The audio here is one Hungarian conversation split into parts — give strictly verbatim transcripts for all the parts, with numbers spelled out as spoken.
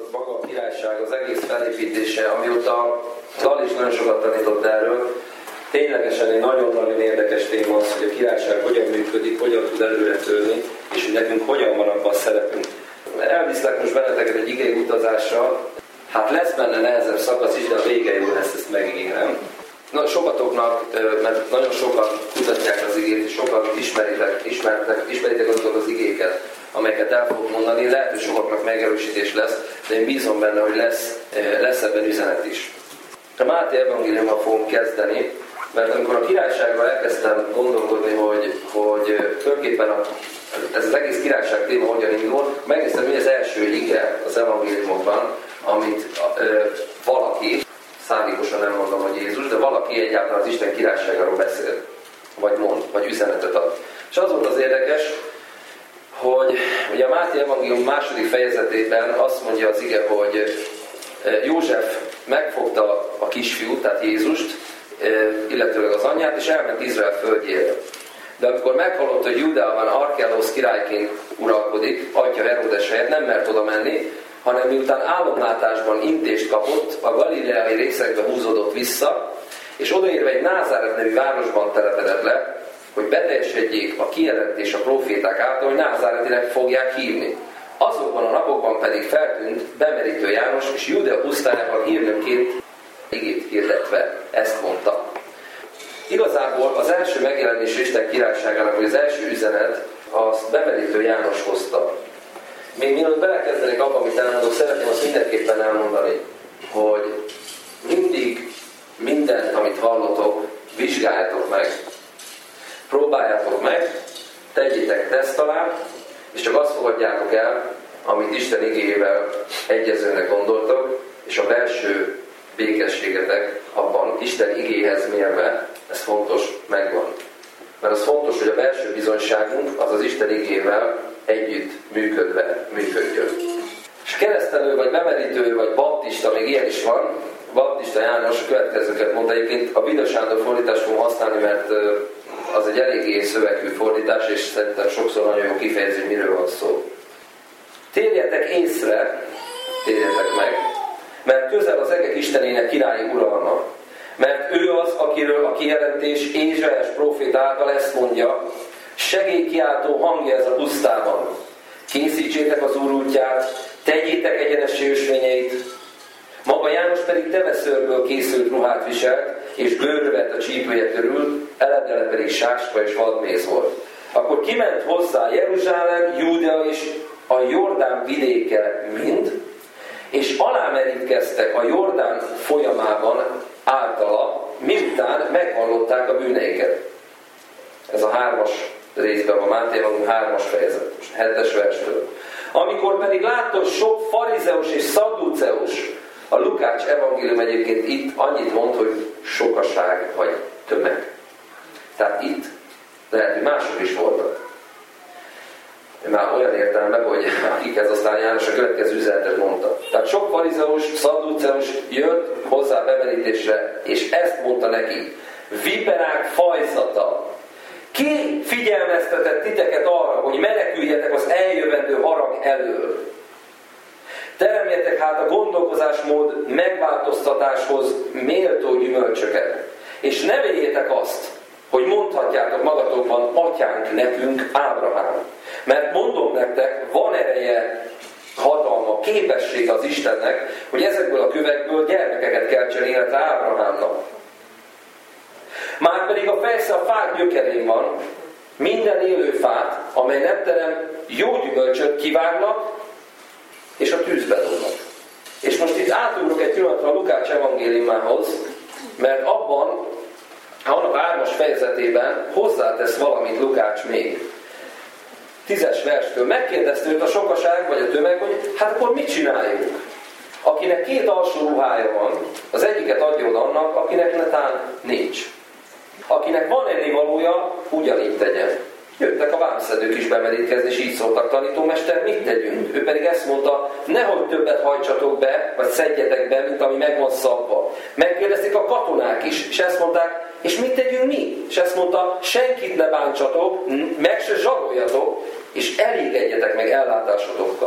maga a királyság, az egész felépítése, amióta Dal is nagyon sokat tanított erről, ténylegesen egy nagyon-nagyon érdekes téma az, hogy a királyság hogyan működik, hogyan tud előre törni, és hogy nekünk hogyan van abban a szerepünk. Elviszlek most benneteket egy igei utazásra, hát lesz benne nehezebb szakasz is, de a vége jó lesz, ezt megígérem. Na, sokatoknak, mert nagyon sokan kutatják az igét, és sokan ismeritek, ismertek, ismeritek azokat az igéket, amelyeket el fogok mondani, lehet, hogy sokaknak megerősítés lesz, de én bízom benne, hogy lesz, lesz ebben üzenet is. A Máté evangéliummal fogunk kezdeni, mert amikor a királysággal elkezdtem gondolkodni, hogy, hogy tulajdonképpen a, ez az egész királyság téma hogyan indul, megnéztem, hogy az első ige az evangéliumokban, amit ö, valaki, szándékosan nem mondom, hogy Jézus, de valaki egyáltalán az Isten királyságáról beszél, vagy mond, vagy üzenetet ad. És az volt az érdekes, hogy ugye a Máté evangélium második fejezetében azt mondja az ige, hogy József megfogta a kisfiút, tehát Jézust, illetőleg az anyját, és elment Izrael földjére. De amikor meghalott, hogy Júdeában Arkelausz királyként uralkodik, atya Heródes helyett nem mert oda menni, hanem miután álomlátásban intést kapott, a galileai részekbe húzódott vissza, és odaérve egy Názáret nevű városban telepedett le, hogy beteljesedjék a kijelentés a próféták által, hogy Názáretinek fogják hívni. Azokban a napokban pedig feltűnt bemerítő János, és Júdea pusztájában hírnökként igét hirdetve ezt mondta. Igazából az első megjelenés Isten királyságának, vagy az első üzenet, azt bemerítő János hozta. Még mielőtt belekezdenék abba, amit elmondok, szeretném azt mindenképpen elmondani, hogy mindig mindent, amit hallotok, vizsgáljátok meg. Próbáljátok meg, tegyétek teszt alá, és csak azt fogadjátok el, amit Isten igéjével egyezőnek gondoltok, és a belső békességetek abban Isten igéhez mérve, ez fontos, megvan. Mert az fontos, hogy a belső bizonyságunk az az Isten igével együtt működve működjön. És keresztelő, vagy bemerítő, vagy baptista, még ilyen is van, Baptista János a következőket mondta, egyébként a Vida Sándor fordítást fogom használni, mert az egy eléggé szövegű fordítás, és szerintem sokszor nagyon jó kifejező, miről van szó. Térjetek észre, térjetek meg, mert közel az egek Istenének királyi uralma. Mert ő az, akiről a kijelentés Ézsaiás próféta által ezt mondja, segélykiáltó hangja ez a pusztában. Készítsétek az Úr útját, tegyétek egyenessé ösvényeit. Maga János pedig teveszőrből készült ruhát viselt, és bőrövet a csípője körül, eledele pedig sáska és vadméz volt. Akkor kiment hozzá Jeruzsálem, Júdea és a Jordán vidéke mind, és alámerítkeztek a Jordán folyamában általa, miután meghallották a bűneiket. Ez a hármas részben van, Máté evangélium hármas fejezet, hetes verstől. Amikor pedig látta sok farizeus és szadduceus, a Lukács evangélium egyébként itt annyit mond, hogy sokaság vagy tömeg. Tehát itt lehet, hogy mások is voltak. Már olyan értelemben, hogy akikhez aztán János a következő üzenetet mondta. Tehát sok farizeus, szadduceus jött hozzá bemerítésre, és ezt mondta neki. Viperák fajzata. Ki figyelmeztetett titeket arra, hogy meneküljetek az eljövendő harag elől? Teremjetek hát a gondolkozásmód megváltoztatáshoz méltó gyümölcsöket. És ne véljétek azt, hogy mondhatjátok magatokban, atyánk nekünk Ábrahám. Mert mondom nektek, van ereje, hatalma, képessége az Istennek, hogy ezekből a kövekből gyermekeket keltsen életre Ábrahámnak. Márpedig a fejsze a fák gyökerén van, minden élő fát, amely nem terem, jó gyümölcsöt kivágnak, és a tűzbe dobnak. És most itt átugrok egy pillanatra a Lukács evangéliumához, mert abban, annak a hármas fejezetében hozzátesz valamit Lukács még. Tízes verstől megkérdezte őt a sokaság, vagy a tömeg, hogy hát akkor mit csináljunk? Akinek két alsó ruhája van, az egyiket adja oda annak, akinek netán nincs. Akinek van ennivalója, ugyanígy tegyen. Jöttek a vámszedők is bemerítkezni, és így szóltak, tanítómester, mit tegyünk? Ő pedig ezt mondta, nehogy többet hajtsatok be, vagy szedjetek be, mint ami meg van szabva. Megkérdezték a katonák is, és ezt mondták, és mit tegyünk mi? És ezt mondta, senkit ne bántsatok, meg se zsaroljatok, és elégedjetek meg ellátásotokkal.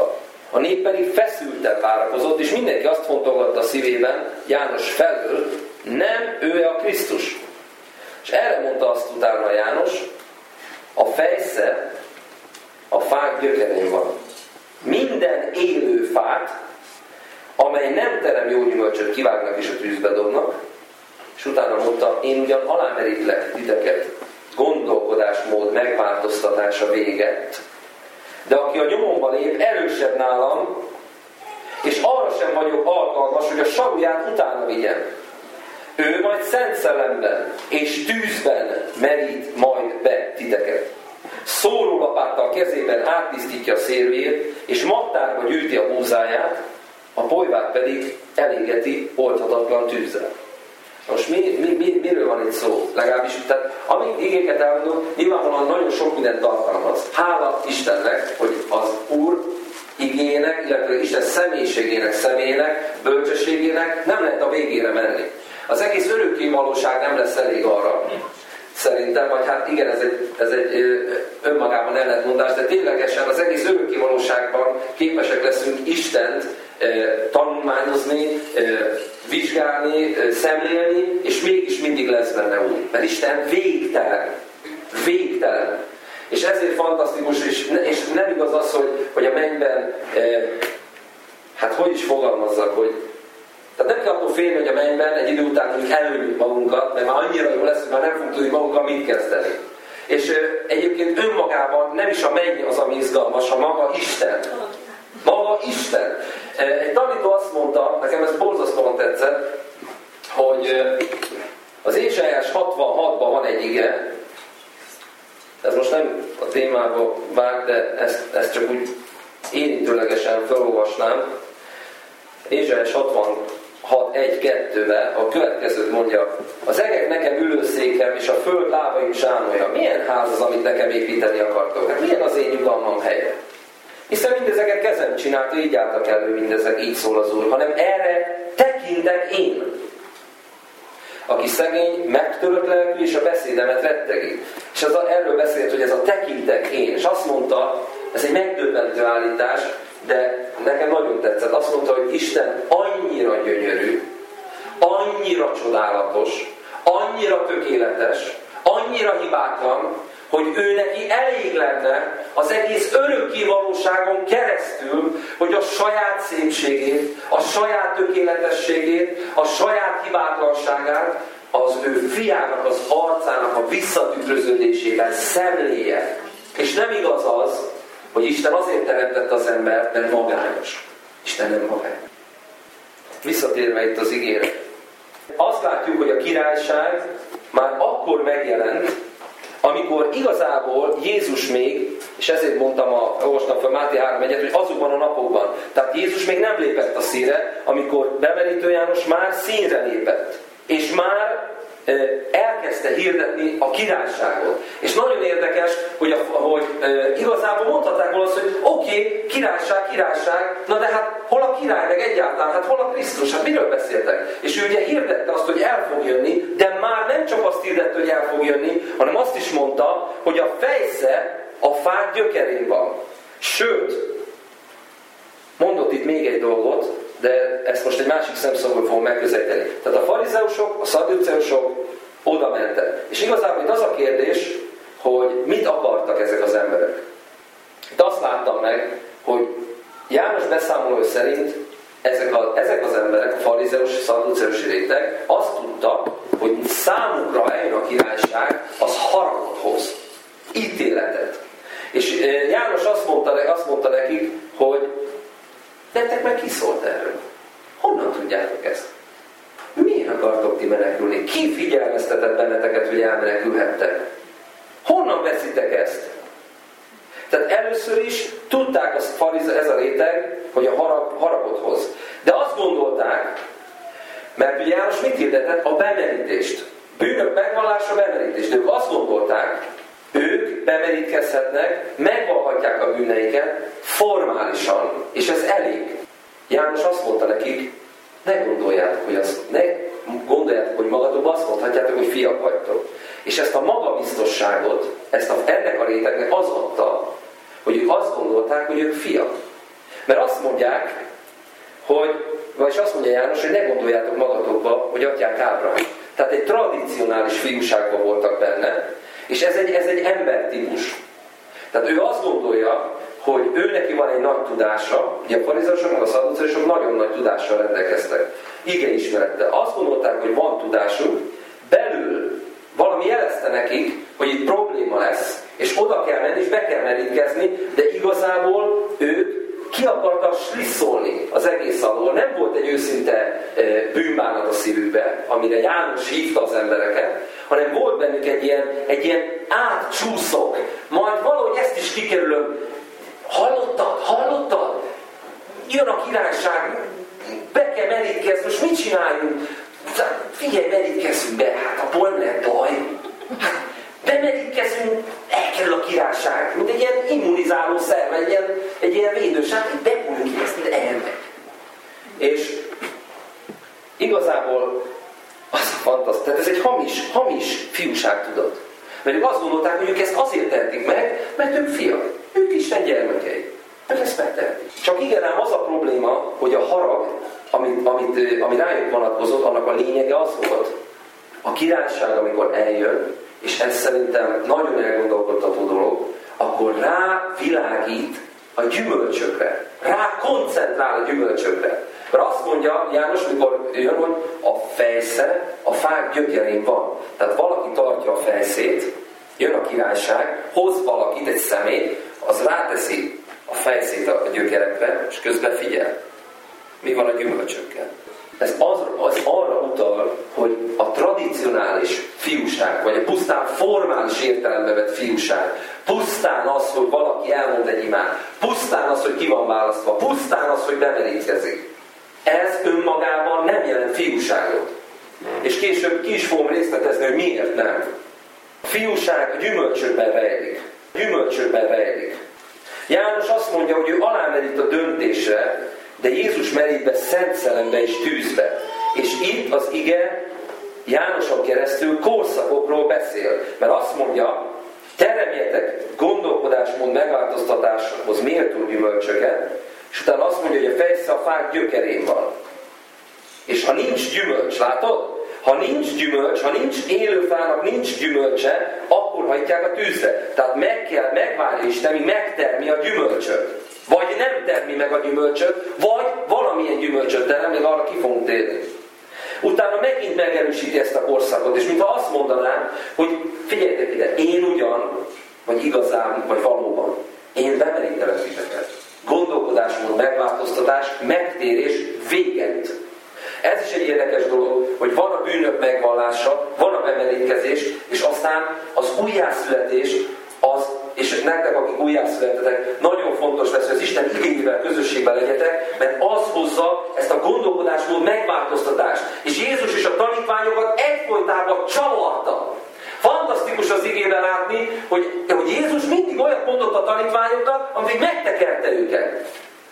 A nép pedig feszülten várakozott, és mindenki azt fontolgatta a szívében, János felől, nem ő a Krisztus. És erre mondta azt utána János, a fejsze a fák gyökerén van. Minden élő fát, amely nem terem jó gyümölcsöt, kivágnak és a tűzbe dobnak, és utána mondta, én ugyan alámerítlek titeket, gondolkodásmód megváltoztatása véget, de aki a nyomomba lép, erősebb nálam, és arra sem vagyok alkalmas, hogy a saruját utána vigyem. Ő majd szent szellemben és tűzben merít majd be titeket. Szórólapáttal kezében áttisztítja a szérvét, és magtárba gyűjti a búzáját, a polyvát pedig elégeti oldhatatlan tűzzel. Most mi, mi, mi, miről van itt szó? Legalábbis, tehát amíg igéket elmondok, nyilvánvalóan nagyon sok mindent tartalmaz. Hála Istennek, hogy az Úr igének, illetve Isten személyiségének, személyének, bölcsességének nem lehet a végére menni. Az egész örökké valóság nem lesz elég arra, szerintem, vagy hát igen, ez egy, ez egy önmagában ellentmondás, de ténylegesen az egész örökké valóságban képesek leszünk Istent tanulmányozni, vizsgálni, szemlélni, és mégis mindig lesz benne úgy. Mert Isten végtelen. Végtelen. És ezért fantasztikus, és, és nem igaz az, hogy, hogy a mennyben, hát hogy is fogalmazzak, hogy tehát nem kell attól félni, hogy a mennyben egy idő után mondjuk előnyük magunkat, mert már annyira jó lesz, hogy már nem fogunk tudni magunkkal mit kezdeni. És ö, egyébként önmagában nem is a menny az, ami izgalmas, ha maga Isten. Maga Isten. Egy tanító azt mondta, nekem ez borzasztóan tetszett, hogy az Ézsaiás hatvanhatban van egy ige, ez most nem a témába vág, de ezt, ezt csak úgy érintőlegesen felolvasnám. Ézsaiás hatvanhat egy kettőben a következőt mondja: az egek nekem ülőszékem, és a föld lábaim zsámolja. Milyen ház az, amit nekem építeni akartok? Hát milyen az én nyugalmam helye? Hiszen mindezeket kezem csinálta, így álltak elő mindezek, így szól az Úr, hanem erre tekintek én. Aki szegény, megtörött lelkű, és a beszédemet rettegi. És az a, erről beszélt, hogy ez a tekintek én. És azt mondta, ez egy megdöbbentő állítás, de nekem nagyon tetszett. Azt mondta, hogy Isten annyira gyönyörű, annyira csodálatos, annyira tökéletes, annyira hibátlan, hogy ő neki elég lenne az egész örökké valóságon keresztül, hogy a saját szépségét, a saját tökéletességét, a saját hibátlanságát az ő fiának az arcának a visszatükröződésében szemléje. És nem igaz az, hogy Isten azért teremtette az embert, mert magányos. Isten nem magányos. Visszatérve itt az igére. Azt látjuk, hogy a királyság már akkor megjelent, amikor igazából Jézus még, és ezért mondtam, a, olvastam fel Máté három egyet, hogy azokban a napokban. Tehát Jézus még nem lépett a színre, amikor bemerítő János már színre lépett. És már e, elkezdte hirdetni a királyságot. És nagyon érdekes, hogy, a, hogy e, igazából mondhatták volna azt, hogy oké, okay, királyság, királyság, na de hát hol a király, meg egyáltalán, hát hol a Krisztus, hát miről beszéltek? És ő ugye hirdette azt, hogy el fog jönni, de már nem csak azt hirdette, hogy el fog jönni, hanem azt is mondta, hogy a fejsze a fák gyökerén van. Sőt, mondott itt még egy dolgot, de ezt most egy másik szemszögből fogom megközelíteni. Tehát a farizeusok, a szadduceusok oda mentek. És igazából itt az a kérdés, hogy mit akartak ezek az emberek. Itt azt láttam meg, hogy János beszámolója szerint ezek, a, ezek az emberek, a farizeus, szadduceus réteg azt tudta, hogy számukra eljön a királyság, az haragot hoz. Ítéletet. És János azt mondta, azt mondta nekik, hogy nektek meg ki szólt erről? Honnan tudjátok ezt? Miért akartok ti menekülni? Ki figyelmeztetett benneteket, hogy elmenekülhettek? Honnan veszitek ezt? Tehát először is tudták az farize, ez a réteg, hogy a harag, haragot hoz. De azt gondolták, mert ugye János mit hirdetett? A bemerítést. Bűnök megvallása, bemerítést. De ők azt gondolták, ők bemerítkezhetnek, megvallhatják a bűneiket formálisan, és ez elég. János azt mondta nekik, ne gondoljátok, hogy, azt, ne gondoljátok, hogy magatokban azt mondhatjátok, hogy fiak vagytok. És ezt a magabiztosságot, ezt a, ennek a rétegnek az adta, hogy ők azt gondolták, hogy ők fiak. Mert azt mondják, hogy, vagyis azt mondja János, hogy ne gondoljátok magatokba, hogy atyák Ábrahám. Tehát egy tradicionális fiúságban voltak benne, és ez egy, ez egy embertípus. Tehát ő azt gondolja, hogy ő neki van egy nagy tudása, ugye a farizeusok meg a szadduceusok nagyon nagy tudással rendelkeztek. Igeismerettel. Azt gondolták, hogy van tudásuk, belül valami jelezte nekik, hogy itt probléma lesz, és oda kell menni, és be kell merítkezni, de igazából ők ki akartak slisszolni az egész alól. Nem volt egy őszinte bűnbánat a szívükbe, amire János hívta az embereket, hanem volt bennük egy ilyen, egy ilyen átcsúszok. Majd valahogy ezt is kikerülöm. Hallottad? Hallottad? Jön a királyság, be kell merítkezni, most mit csináljunk? Figyelj, merítkezzünk be, hát abból nem lehet baj. Hát, bemerítkezünk, elkerül a királyság, mint egy ilyen immunizáló szerv, egy ilyen, egy ilyen védőság, hogy bepúljunk ki ezt, de elmegy. És igazából az fantasztikus, tehát ez egy hamis, hamis fiúság, tudod. Mert ők azt gondolták, hogy ők ezt azért tehetik meg, mert ők fiak. Ők Isten gyermekei. Ők ezt megtehetik. Csak igen, ám az a probléma, hogy a harag, amit, amit, ami rájuk vonatkozott, annak a lényege az volt. A királyság, amikor eljön, és ez szerintem nagyon elgondolkodtató dolog, akkor rávilágít a gyümölcsökre. Rá koncentrál a gyümölcsökre. Mert azt mondja János, mikor jön, hogy a fejsze a fák gyökerén van. Tehát valaki tartja a fejszét, jön a királyság, hoz valakit, egy szemét, az ráteszi a fejszét a gyökerekre, és közben figyel. Mi van a gyümölcsökkel? Ez az, az arra utal, hogy a tradicionális fiúság, vagy a pusztán formális értelembe vett fiúság, pusztán az, hogy valaki elmond egy imát, pusztán az, hogy ki van választva, pusztán az, hogy bemerítkezik. Ez önmagában nem jelent fiúságot. És később ki is fogom részletezni, hogy miért nem. A fiúság a gyümölcsökben rejlik. A gyümölcsökben rejlik. János azt mondja, hogy ő alámerít a döntésre, de Jézus merít be szent szellembe és tűzbe. És itt az ige Jánoson keresztül korszakokról beszél. Mert azt mondja, teremjetek gondolkodásmód megváltoztatáshoz méltó gyümölcsöket, és utána azt mondja, hogy a fejsze a fák gyökerén van. És ha nincs gyümölcs, látod? Ha nincs gyümölcs, ha nincs élő fának, nincs gyümölcse, akkor hajtják a tűzre. Tehát meg kell megvárni Isten, míg megtermi a gyümölcsöt. Vagy nem termi meg a gyümölcsöt, vagy valamilyen gyümölcsöt terem, még arra ki fogunk térni. Utána megint megerősíti ezt a korszakot, és mintha azt mondanám, hogy figyeljetek ide, én ugyan, vagy igazán, vagy valóban, én bemerítelek titeket. Gondolkodásmód, megváltoztatás, megtérés, véget. Ez is egy érdekes dolog, hogy van a bűnök megvallása, van a bemerítkezés, és aztán az újjászületés, az, és nektek, akik újjászületetek, nagyon fontos lesz, hogy az Isten igényével közösségben legyetek, mert az hozza ezt a gondolkodásmód megváltoztatást. És Jézus és a tanítványokat egyfolytában csavarta. Fantasztikus az igében látni, hogy, hogy Jézus mindig olyat mondott a tanítványoknak, amíg megtekerte őket.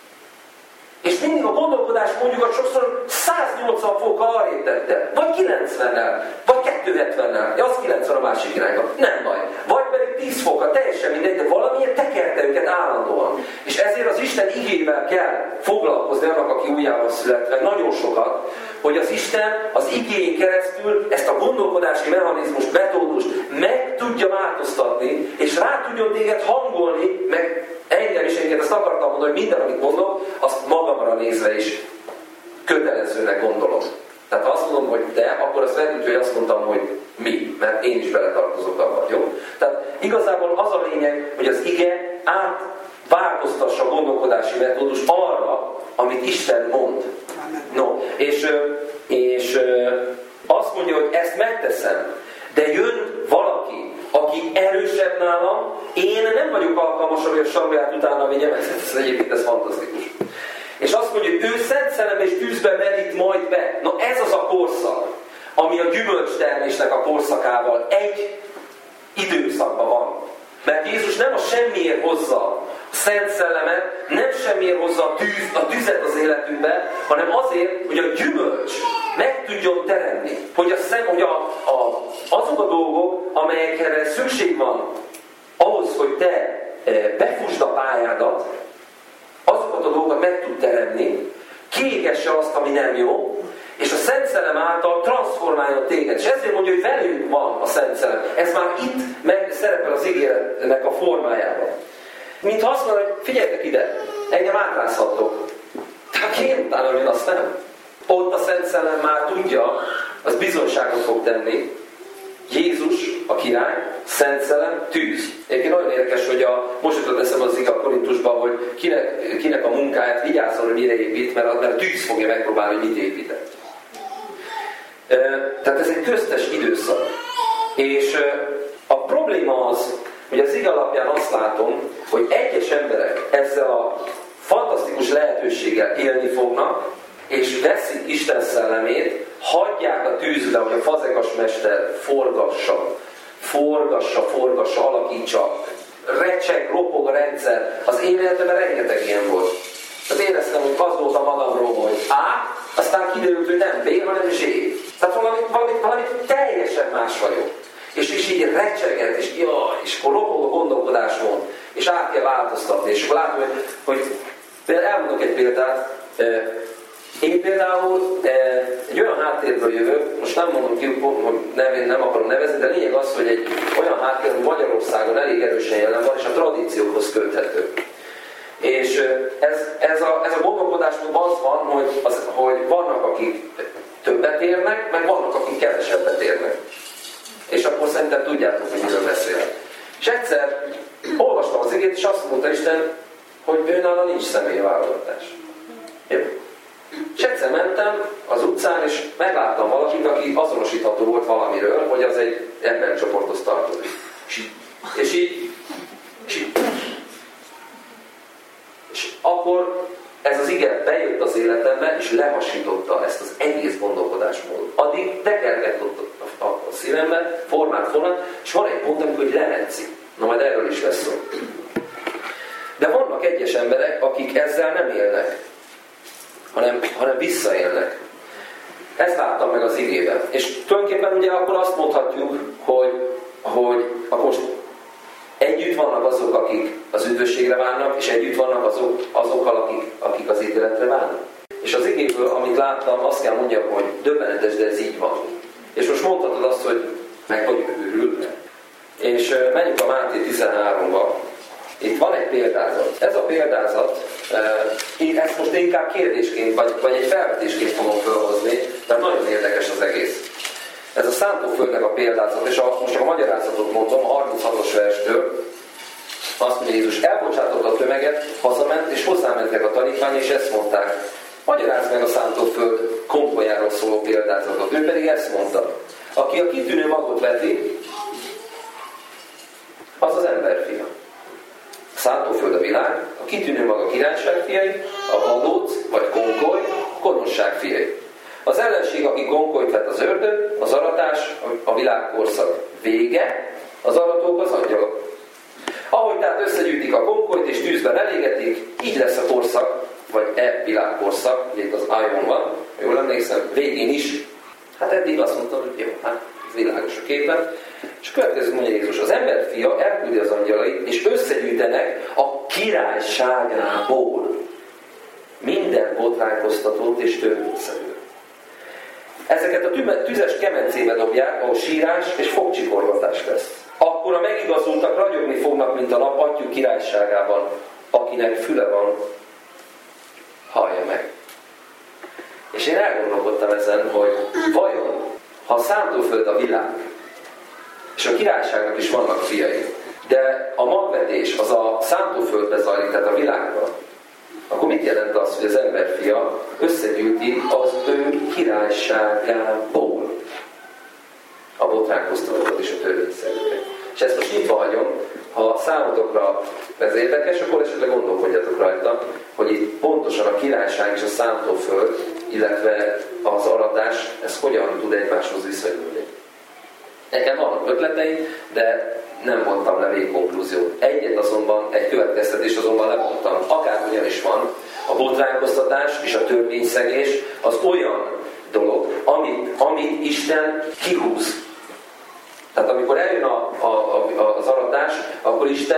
És mindig a gondolkodás mondjukat sokszor száznyolcvan fokkal arrébb tette. Vagy kilencvennel, vagy kétszázhetvennel. Ja, az kilencven a másik irányba. Nem baj. Vagy pedig tíz fokkal, teljesen mindegy, de valamiért tekerte őket állandóan. És ezért az Isten igével kell foglalkozni annak, aki újjába születve, nagyon sokat, hogy az Isten az igéjén keresztül ezt a gondolkodási mechanizmust, metódust meg tudja változtatni, és rá tudjon téged hangolni, meg engem is egyébként ezt akartam mondani, hogy minden, amit mondok, azt magamra nézve is kötelezőnek gondolom. Tehát ha azt mondom, hogy de, akkor azt lehet, hogy azt mondtam, hogy mi, mert én is beletartozok abban, jó? Tehát igazából az a lényeg, hogy az ige átváltoztassa a gondolkodási metódus arra, amit Isten mond. No, és, és azt mondja, hogy ezt megteszem, de jön valaki, aki erősebb nálam, én nem vagyok alkalmas, hogy a sarját utána vigyem, ez egyébként ez fantasztikus. És azt mondja, hogy ő szent szellem és tűzbe merít majd be. Na ez az a korszak, ami a gyümölcstermésnek a korszakával egy időszakban van. Mert Jézus nem a semmiért hozza a szent szellemet, nem semmiért hozza a, tűz, a tüzet az életünkbe, hanem azért, hogy a gyümölcs meg tudjon teremni. Hogy, a szem, hogy a, a, azok a dolgok, amelyekre szükség van ahhoz, hogy te befusd a pályádat, azok a azokat a dolgokat meg tud teremni, kiégesse azt, ami nem jó, és a Szent Szellem által transformáljon téged. És ezért mondja, hogy velünk van a Szent Szellem. Ez már itt meg szerepel az ígéretnek a formájában. Mint ha azt mondja, hogy figyeljetek ide, engem átrázhattok. Tehát én utána jön, azt nem. Ott a Szent Szellem már tudja, az bizonyságot fog tenni. Jézus, a király, Szent Szellem, tűz. Egyébként nagyon érdekes, hogy a, most jutott eszem az ige a Korintusban, hogy kinek, kinek a munkáját vigyázzon, hogy mire épít, mert a, mert a tűz fogja megpróbálni, hogy mit épített. Tehát ez egy köztes időszak. És a probléma az, hogy az ige alapján azt látom, hogy egyes emberek ezzel a fantasztikus lehetőséggel élni fognak, és veszik Isten szellemét, hagyják a tűzbe, hogy a fazekas mester forgassa, forgassa, forgassa, alakítsa, recseg, ropog a rendszer. Az én életemben rengeteg ilyen volt. Tehát éreztem, hogy az volt a magamról, hogy A, aztán kiderült, hogy nem B, hanem Z. Tehát valami, valami, valami teljesen más vagyok. És, és így recseget, és jaj, és akkor ropog a gondolkodásmód, és át kell változtatni. És akkor látom, hogy, hogy például elmondok egy példát. Én például egy olyan háttérből jövök, most nem mondom ki, hogy nem, nem akarom nevezni, de lényeg az, hogy egy olyan háttér, hogy Magyarországon elég erősen jelen van, és a tradíciókhoz köthető. És ez, ez, a, ez a gondolkodásmód az van, hogy, az, hogy vannak, akik többet érnek, meg vannak, akik kevesebbet érnek. És akkor szerintem tudjátok, hogy miről beszélek. És egyszer olvastam az igét, és azt mondta Isten, hogy őnála nincs személyválogatás. Jó. És egyszer mentem az utcán, és megláttam valakit, aki azonosítható volt valamiről, hogy az egy embercsoporthoz tartozik. És így, és így, és így. És akkor ez az ige bejött az életembe, és lehasította ezt az egész gondolkodásmódot. Addig tekergett ott a, a, a szívemben, formát, formát, és van egy pont, amikor lemetszik. Na majd erről is lesz szó. De vannak egyes emberek, akik ezzel nem élnek, hanem, hanem visszaélnek. Ezt láttam meg az igében. És tulajdonképpen ugye akkor azt mondhatjuk, hogy, hogy akkor most együtt vannak azok, akik az üdvösségre várnak, és együtt vannak azok, azokkal, akik, akik az ítéletre várnak. És az igéből, amit láttam, azt kell mondjam, hogy döbbenetes, de ez így van. És most mondhatod azt, hogy meg vagyok őrülve. És menjünk a Máté tizenháromba. Itt van egy példázat. Ez a példázat, én ezt most inkább kérdésként, vagy, vagy egy felvetésként fogom felhozni, mert nagyon érdekes az egész. Ez a szántóföldnek a példázat, és a, most csak a magyarázatot mondom, a harminchatos verstől. Azt mondja Jézus, elbocsátott a tömeget, hazament, és hozzámentek a tanítványok, és ezt mondták. Magyarázd meg a szántóföld konkolyáról szóló példázatot. Ő pedig ezt mondta. Aki a kitűnő magot veti, az az emberfia. A szántóföld a világ, a kitűnő mag a királyság fiai, a vadóc vagy konkoly, a gonoszság fiai. Az ellenség, aki konkolyt vet, az ördög, az aratás, a világkorszak vége, az aratók az angyalok. Ahogy tehát összegyűjtik a konkolyt és tűzben elégetik, így lesz a korszak, vagy e világkorszak, ugye itt az Aion van, jól emlékszem, végén is. Hát eddig azt mondtam, hogy jó, hát ez világos a képen. És a következő mondja Jézus, az emberfia elküldi az angyalait, és összegyűjtenek a királyságából minden botránkoztatót és törvényszerűt. Ezeket a tüzes kemencébe dobják, ahol sírás és fogcsikorgatás lesz. Akkor a megigazultak ragyogni fognak, mint a nap atyjuk királyságában. Akinek füle van, hallja meg. És én elgondolkodtam ezen, hogy vajon, ha a szántóföld a világ, és a királyságnak is vannak fiai, de a magvetés az a szántóföldbe zajlik, tehát a világban, akkor mit jelent az, hogy az emberfia összegyűjti az ő királyságából a botránkoztatókat és a törvényszerűeket? És ezt most nyitva hagyom, ha számotokra ez érdekes, akkor esetleg gondolkodjatok rajta, hogy itt pontosan a királyság és a szántóföld, illetve az aratás, ez hogyan tud egymáshoz viszonyulni. Nekem vannak ötleteim, de nem vontam le végkonklúziót. Egyet azonban, egy következtetés azonban levontam. Akárhogyan is van, a botránkoztatás és a törvényszegés az olyan dolog, amit, amit Isten kihúz. Tehát amikor eljön a, a, a, az aratás, akkor Isten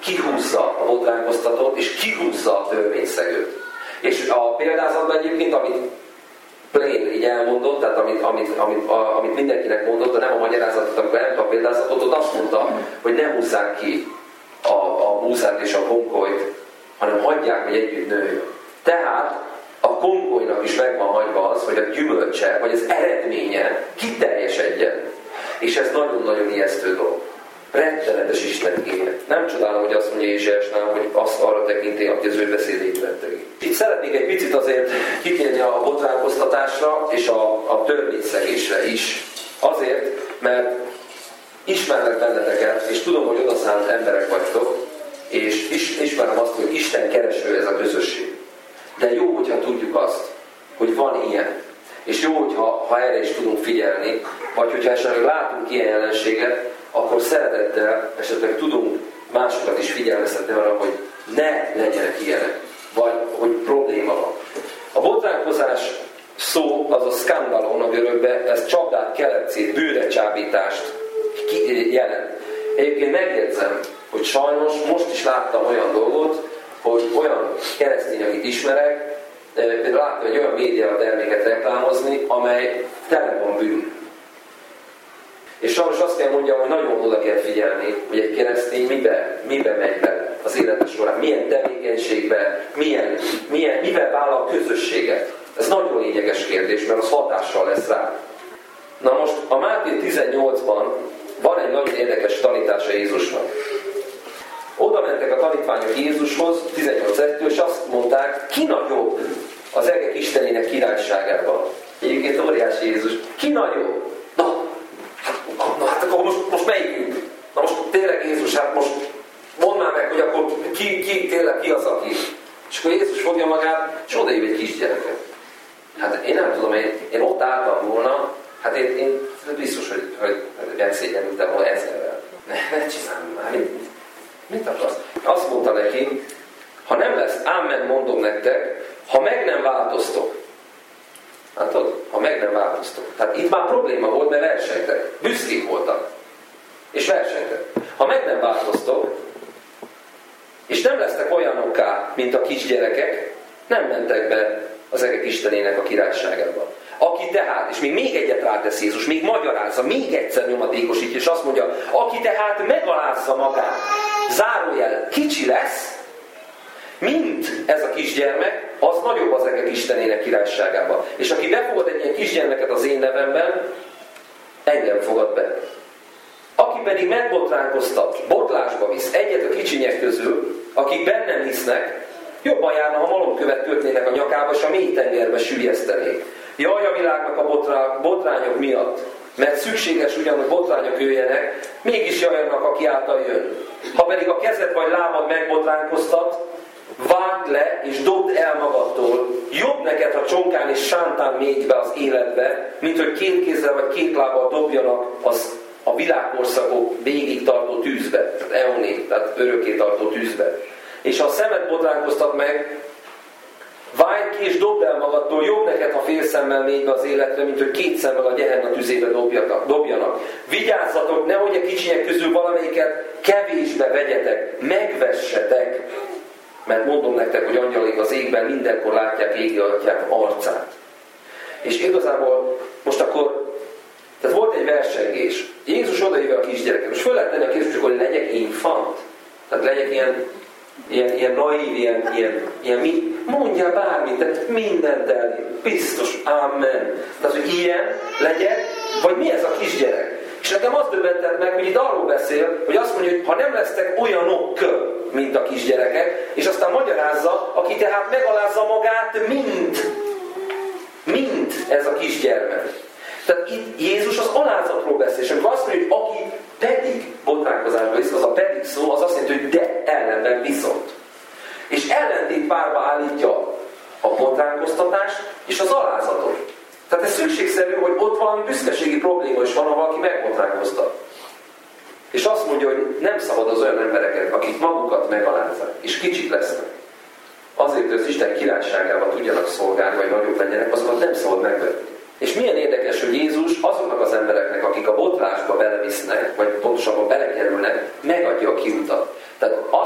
kihúzza a botránkoztatót, és kihúzza a törvényszegőt. És a példázatban egyébként, amit Plain így elmondott, tehát amit, amit, amit, a, amit mindenkinek mondott, de nem a magyarázatot, amikor elmondta a példázatot, ott azt mondta, hogy ne húzzák ki a, a búzát és a konkolyt, hanem hagyják, hogy együtt nőjön. Tehát a konkolynak is meg van hagyva az, hogy a gyümölcse, vagy az eredménye kiteljesedjen. És ez nagyon-nagyon ijesztő dolog. Rettenetes Isten igéje. Nem csodálom, hogy azt mondja Ézsaiásnál, hogy azt arra tekinti, aki az ő beszédét vette. Itt szeretnék egy picit azért kitérni a botránkoztatásra és a, a törvényszegésre is. Azért, mert ismerlek benneteket, és tudom, hogy odaszánt emberek vagytok, és is, ismerem azt, hogy Isten kereső ez a közösség. De jó, hogyha tudjuk azt, hogy van ilyen. És jó, hogyha ha erre is tudunk figyelni, vagy hogyha esetleg látunk ilyen jelenséget, akkor szeretettel esetleg tudunk másokat is figyelmeztetni arra, hogy ne legyenek ilyenek, vagy hogy probléma van. A botránkozás szó, az a skandalon a görögbe, ez csapdát, kelepcét, bűrecsábítást jelent. Egyébként megjegyzem, hogy sajnos most is láttam olyan dolgot, hogy olyan keresztény, akit ismerek, például láttam egy olyan média terméket reklámozni, amely tele van bűn. És sajnos azt kell mondjam, hogy nagyon oda kell figyelni, hogy egy keresztény mibe, mibe megy be az élete során, milyen tevékenységbe, milyen, milyen, mivel vállal közösséget. Ez nagyon lényeges kérdés, mert az hatással lesz rá. Na most a Máté tizennyolcban van egy nagyon érdekes tanítása Jézusnak. Oda mentek a tanítványok Jézushoz, tizennyolc ettől, és azt mondták, ki nagyobb az egek Istenének királyságában. Egyébként óriási Jézus. Ki nagyobb? Na, hát, na, hát akkor most, most melyikünk? Na most tényleg Jézus, hát most mondd már meg, hogy akkor ki, ki tényleg ki az, aki. És akkor Jézus fogja magát, és odaív egy kisgyereket. Hát én nem tudom, én, én ott álltam volna, hát én, én biztos, hogy, hogy megszégyenültem volna ezerrel. Ne, ne csinálj már, mit, mit akarsz? Azt mondta neki, ha nem lesz, ámen mondom nektek, ha meg nem változtok. Látod? Ha meg nem változtok. Tehát itt már probléma volt, mert versenytek. Büszkék voltak. És versenytek. Ha meg nem változtok, és nem lesztek olyanokká, mint a kisgyerekek, nem mentek be az egek Istenének a királyságába. Aki tehát, és még még egyet rátesz Jézus, még magyarázza, még egyszer nyomatékosítja, és azt mondja, aki tehát megalázza magát, zárójel, kicsi lesz, mint ez a kisgyermek, az nagyobb az egek Istenének királyságában. És aki befogad egy ilyen kisgyermeket az én nevemben, engem fogad be. Aki pedig megbotránkoztat, botlásba visz egyet a kicsinyek közül, akik bennem hisznek, jobban járna, ha malomkövet kötnének a nyakába, és a mély tengerbe süllyesztenék. Jaj a világnak a botrá, botrányok miatt, mert szükséges ugyan, hogy botrányok jöjjenek, mégis jaj annak, aki által jön. Ha pedig a kezed vagy lábad megbotránkoztat, vágd le és dobd el magadtól. Jobb neked, ha csonkán és sántán mégy be az életbe, mint hogy két kézzel vagy két lábbal dobjanak az a világkorszakok végig tartó tűzbe, tehát eonék, tehát örökké tartó tűzbe. És ha a szemed botránkoztat meg, vágj ki és dobd el magadtól, jobb neked, ha fél szemmel mégy be az életre, mint hogy két szemmel a Gehenna tüzébe dobjanak. Vigyázzatok, nehogy a kicsinyek közül valamelyiket kevésbe vegyetek, megvessetek, mert mondom nektek, hogy angyalaik az égben mindenkor látják égi atyák arcát. És igazából most akkor, tehát volt egy versengés. Jézus odaíve a kisgyereket. Most föl lehet tenni a kérdést, hogy legyek infant? Tehát legyek ilyen, ilyen, ilyen naív, ilyen, ilyen, ilyen mi? Mondjál bármit, tehát mindent el, biztos, amen. Tehát, hogy ilyen legyek, vagy mi ez a kisgyerek? És nekem azt döbbentett meg, hogy itt arról beszél, hogy azt mondja, hogy ha nem lesztek olyanok, mint a kisgyerekek, és aztán magyarázza, aki tehát megalázza magát, mint, mint ez a kisgyermek. Tehát itt Jézus az alázatról beszél, és amikor azt mondja, hogy aki pedig botránkozásba visz, az a pedig szó, az azt jelenti, hogy de ellenben viszont. És ellentét párba állítja a botránkoztatást és az alázatot. Tehát ez szükségszerű, hogy ott valami büszkeségi probléma is van, ha valaki megbotránkoztat. És azt mondja, hogy nem szabad az olyan embereket, akik magukat megalázzák, és kicsik lesznek. Azért, hogy az Isten királyságában tudjanak szolgálni, vagy nagyobb legyenek, azokat nem szabad megvetni. És milyen érdekes, hogy Jézus azoknak az embereknek, akik a botlásba belevisznek, vagy pontosabban belekerülnek, megadja a kiutat. Tehát azt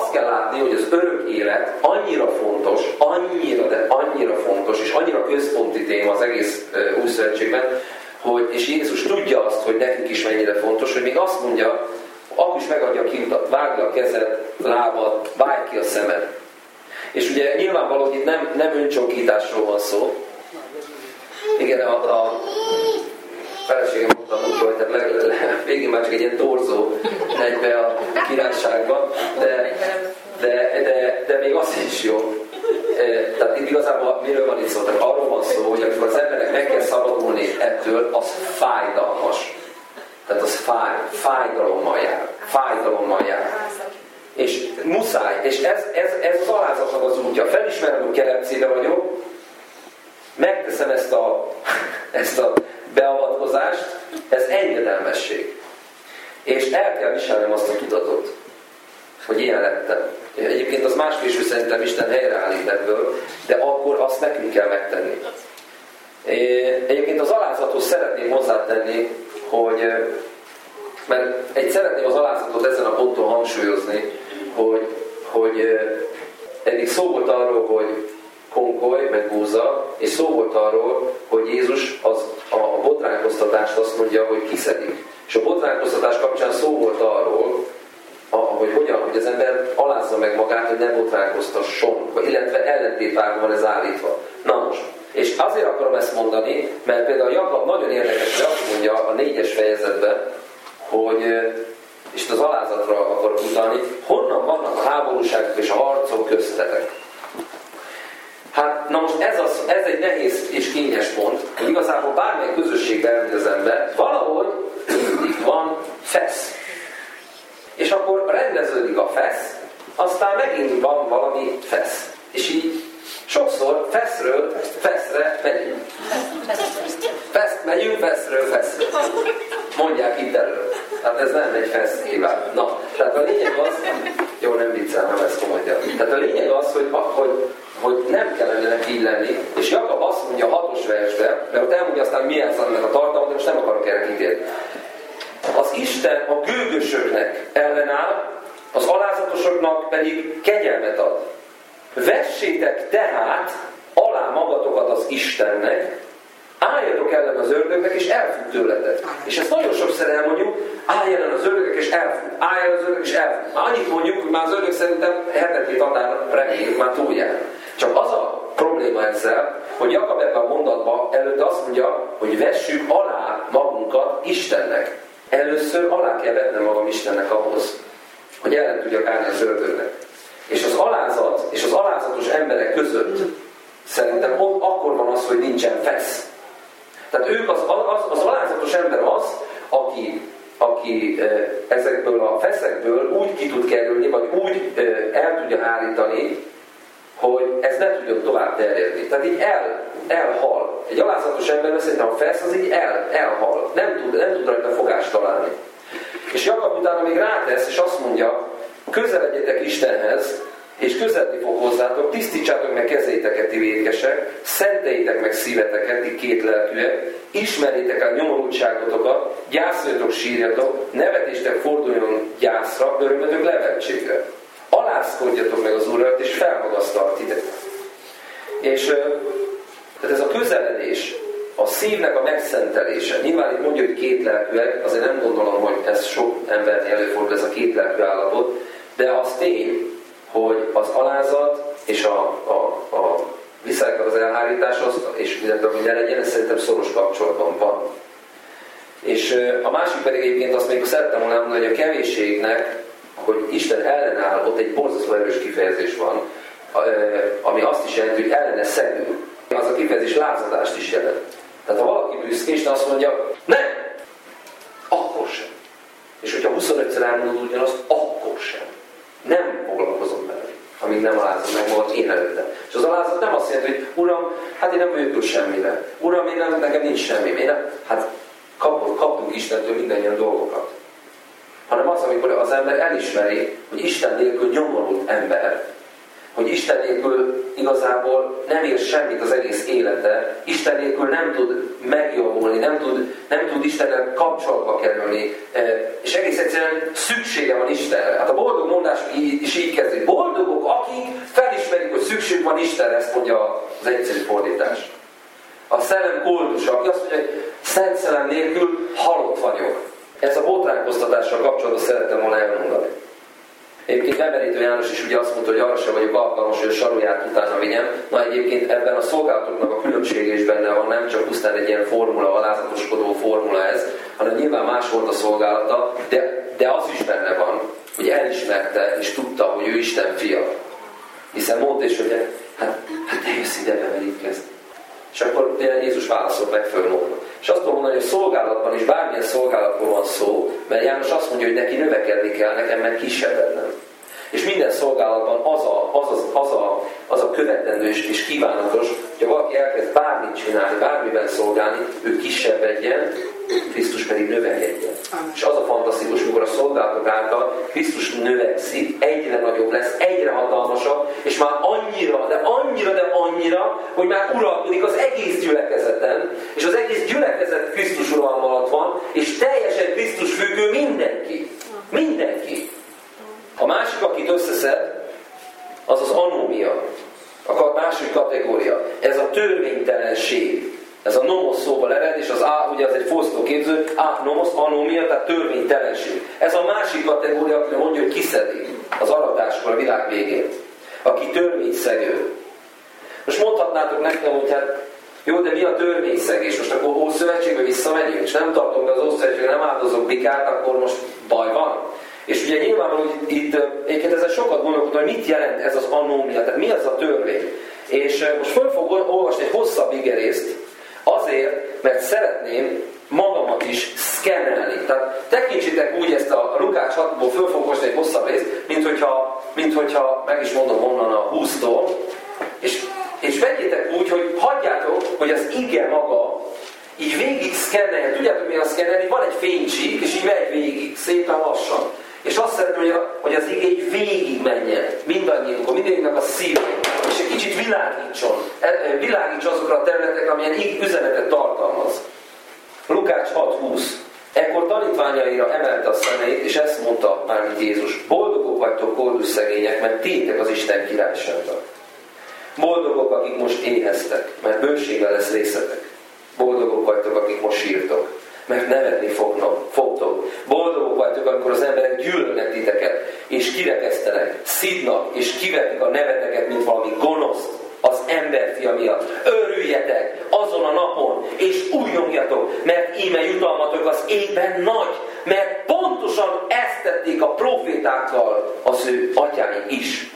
azt kell látni, hogy az örök élet annyira fontos, annyira, de annyira fontos, és annyira központi téma az egész uh, Új Szövetségben, hogy, és Jézus tudja azt, hogy nekünk is mennyire fontos, hogy még azt mondja, akkor is megadja a kiutat, vágja a kezed, lábad, vágj ki a szemed. És ugye nyilvánvaló, hogy itt nem, nem öncsonkításról van szó. Igen, a, a feleségem mondta, hogy le, le, le, végén már csak egy ilyen torzó egybe a királyságban, de, de, de, de még az is jó. Tehát itt igazából miről van itt szó? Tehát arról van szó, hogy amikor az embernek meg kell szabadulni ettől, az fájdalmas. Tehát az fáj, fájdalommal jár. Fájdalommal jár. És muszáj. És ez, ez, ez az alázatnak az útja. Felismerem, hogy kelepcébe vagyok, megteszem ezt a, ezt a beavatkozást, ez engedelmesség. És el kell viselnem azt a tudatot, hogy ilyen lettem. Egyébként az más késő szerintem Isten helyreállít ebből, de akkor azt nekünk kell megtenni. Egyébként az alázathoz szeretném hozzátenni, hogy, mert egy szeretném az alázatot ezen a ponton hangsúlyozni, hogy, hogy eddig szó volt arról, hogy konkoly, meg búza, és szó volt arról, hogy Jézus az, a, a botránkoztatást azt mondja, hogy kiszedik. És a botránkoztatás kapcsán szó volt arról, a, hogy hogyan, hogy az ember alázza meg magát, hogy ne botránkoztasson, illetve ellentétvágban van ez állítva. Na most, és azért akarom ezt mondani, mert például Jakab nagyon érdekes, hogy azt mondja a négyes fejezetben, hogy, és itt az alázatra akarok utalni, honnan vannak a háborúságok és a harcok köztetek. Hát, na most ez, az, ez egy nehéz és kényes pont, hogy igazából bármely közösségben elmegy az ember, valahogy mindig van fesz. És akkor rendeződik a fesz, aztán megint van valami fesz. És így sokszor feszről feszre megyünk. Fesz, megyünk feszről feszre. Mondják itt elő. Hát ez nem egy fesztivál. Na, tehát a lényeg az, jó, nem viccelem, nem ez komoly. Tehát a lényeg az, hogy, hogy, hogy nem kellene neki így lenni, és Jakab azt mondja a hatos versben, mert ott elmondja aztán milyen ennek a tartalmat, de most nem akarok erre kitérni. Az Isten a gőgösöknek ellenáll, az alázatosoknak pedig kegyelmet ad. Vessétek tehát alá magatokat az Istennek, álljatok ellen az ördögnek, és elfut tőletek. És ezt nagyon sokszor elmondjuk, állj ellen az ördögnek, és elfut. Állj ellen az ördögnek, és elfut. Már annyit mondjuk, hogy már az ördög szerintem hetedik határ reméljük, már túljár. Csak az a probléma ezzel, hogy Jakab ebben a mondatban előtt azt mondja, hogy vessük alá magunkat Istennek. Először alá kell vetnem magam Istennek ahhoz, hogy ellen tudjak állni az ördögnek. És az alázat és az alázatos emberek között szerintem ott akkor van az, hogy nincsen fesz. Tehát ők az, az, az alázatos ember az, aki, aki ezekből a feszekből úgy ki tud kerülni, vagy úgy el tudja állítani, hogy ez ne tudjon tovább terjedni. Tehát így el, elhal. Egy alázatos emberben szerintem a fesz az így el, elhal. Nem tud, nem tud rajta fogást találni. És Jakab utána még rátesz, és azt mondja, közeledjetek Istenhez, és közeledni fog hozzátok, tisztítsátok meg kezéteket, ti vétkesek, szenteljétek meg szíveteket, ti kétlelkűek, ismerjétek el nyomorultságotokat, gyászoljatok, sírjatok, nevetéstek forduljon gyászra, örömötök levetségre. Alázkodjatok meg az Úrral, és felmagasztal titeket. És tehát ez a közeledés, a szívnek a megszentelése. Nyilván itt mondja, hogy kétlelkűek, azért nem gondolom, hogy ez sok embernél előfordul, ez a kétlelkű állapot, de az tény, hogy az alázat és a, a, a viszálynak az elhárításhoz, és illetve hogy ne legyen, ez szerintem szoros kapcsolatban van. És a másik pedig egyébként azt még szerettem volna mondani, hogy a kevésségnek, hogy Isten ellenáll, ott egy borzasztó erős kifejezés van, ami azt is jelenti, hogy ellene szegül. Az a kifejezés lázadást is jelent. Tehát ha valaki büszke, Isten azt mondja, nem, akkor sem. És hogyha huszonötször elmondod ugyanazt, akkor sem. Nem foglalkozom vele, amíg nem alázom meg magad én előttem. És az alázat nem azt jelenti, hogy Uram, hát én nem vagyok túl semmire. Uram, én nem, nekem nincs semmi. Én nem, hát kap, kapunk Istentől mindannyian dolgokat. Hanem az, amikor az ember elismeri, hogy Isten nélkül nyomorult ember, hogy Isten nélkül igazából nem ér semmit az egész élete, Isten nélkül nem tud megjavulni, nem tud, nem tud Istennel kapcsolatba kerülni, és egész egyszerűen szüksége van Istenre. Hát a boldog mondás is így kezdődik. Boldogok, akik felismerik, hogy szükség van Istenre, ezt mondja az egyszerű fordítás. A szellem koldusa, aki azt mondja, hogy szent szellem nélkül halott vagyok. Ez a botránkoztatással kapcsolatban szerettem volna elmondani. Egyébként Emelítő János is ugye azt mondta, hogy arra sem vagyok alkalmas, hogy a saruját utána vigyem. Na egyébként ebben a szolgálatoknak a különbsége is benne van, nem csak pusztán egy ilyen formula, alázatoskodó formula ez, hanem nyilván más volt a szolgálata, de, de az is benne van, hogy elismerte és tudta, hogy ő Isten fia. Hiszen mondta is, hogy hát, hát te jössz ide bemerítkezni. És akkor Jézus válaszolt meg föl magnak. És azt mondom, hogy a szolgálatban is bármilyen szolgálatban van szó, mert János azt mondja, hogy neki növekedni kell, nekem meg kisebbednem. És minden szolgálatban az a, az, az, az a, az a követendő és kívánatos, hogy ha valaki elkezd bármit csinálni, bármiben szolgálni, ő kisebbedjen, Krisztus pedig növekedjen. És az a fantasztikus, mikor a szolgálatok által Krisztus növekszik, egyre nagyobb lesz, egyre hatalmasabb, és már annyira, de annyira, de annyira, hogy már uralkodik az egész gyülekezeten, és az egész gyülekezet Krisztus uralma alatt van, és teljesen Krisztus függő mindenki. Mindenki. A másik, akit összeszed, az az anómia. A másik kategória. Ez a törvénytelenség. Ez a nomos szóval ered, és az A, ugye az egy fosztóképző, A, nomos, anómia, tehát törvénytelenség. Ez a másik kategória, akire mondja, hogy kiszedi az aratáskor a világ végén. Aki törvényszegő. Most mondhatnátok nekem, hogy hát jó, de mi a törvényszegés? Most akkor Ószövetségbe visszamegyünk, és nem tartom be az Ószövetségbe, nem áldozok bikát, akkor most baj van. És ugye nyilvánvalóan itt, itt egyébként ezzel sokat gondolkodom, hogy mit jelent ez az anómia, tehát mi az a törvény. És most föl fogok olvasni egy hosszabb igerészt, azért, mert szeretném magamat is szkennelni. Tehát tekintsétek úgy ezt a Lukács hatból föl fogok olvasni egy hosszabb részt, mint hogyha, mint hogyha meg is mondom onnan a húsztól, és, és vegyétek úgy, hogy hagyjátok, hogy az ige maga így végig szkenneljen. Tudjátok mi a szkennelni? Van egy fénycsík, és így megy végig, szépen lassan. És azt szeretném, hogy az ige így végig menjen mindannyiunkon, mindannyiunknak a szívén, és egy kicsit világítson, világítson azokra a területekre, amilyen üzenetet tartalmaz. Lukács hat húsz. Ekkor tanítványaira emelte a szemeit, és ezt mondta mármint Jézus: boldogok vagytok, koldus szegények, mert tiétek az Isten királysága. Boldogok, akik most éheztek, mert bőséggel lesz részetek. Boldogok vagytok, akik most sírtok, mert nevetni fognak, fogtok. Boldogok vagytok, amikor az emberek gyűlölnek titeket, és kirekesztenek, szidnak, és kivetik a neveteket, mint valami gonoszt az emberfia miatt. Örüljetek azon a napon, és újjongjatok, mert íme jutalmatok az égben nagy, mert pontosan ezt tették a profétákkal az ő atyáink is.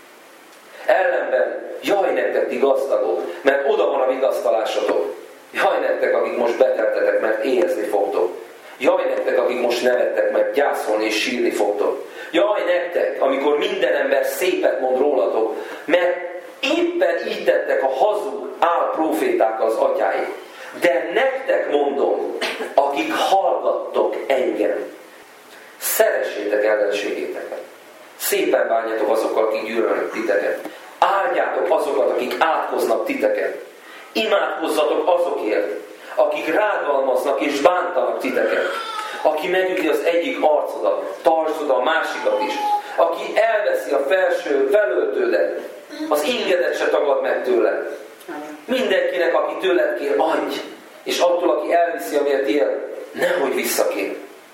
Ellenben, jaj nektek, ti gazdagok, mert oda van a vigasztalásotok. Jaj nektek, akik most beteltetek, mert éhezni fogtok. Jaj nektek, akik most nevettek, mert gyászolni és sírni fogtok. Jaj nektek, amikor minden ember szépet mond rólatok, mert éppen így tettek a hazug álproféták az atyái. De nektek mondom, akik hallgattok engem, szeressétek ellenségéteket. Szépen bánjatok azokkal, akik gyűlölnek titeket. Áldjátok azokat, akik átkoznak titeket. Imádkozzatok azokért, akik rágalmaznak és bántanak titeket. Aki megüti az egyik arcodat, tartsd oda a másikat is. Aki elveszi a felső felöltődet, az ingedet se tagad meg tőle. Mindenkinek, aki tőled kér, adj. És attól, aki elviszi, amiért él, nehogy visszakér.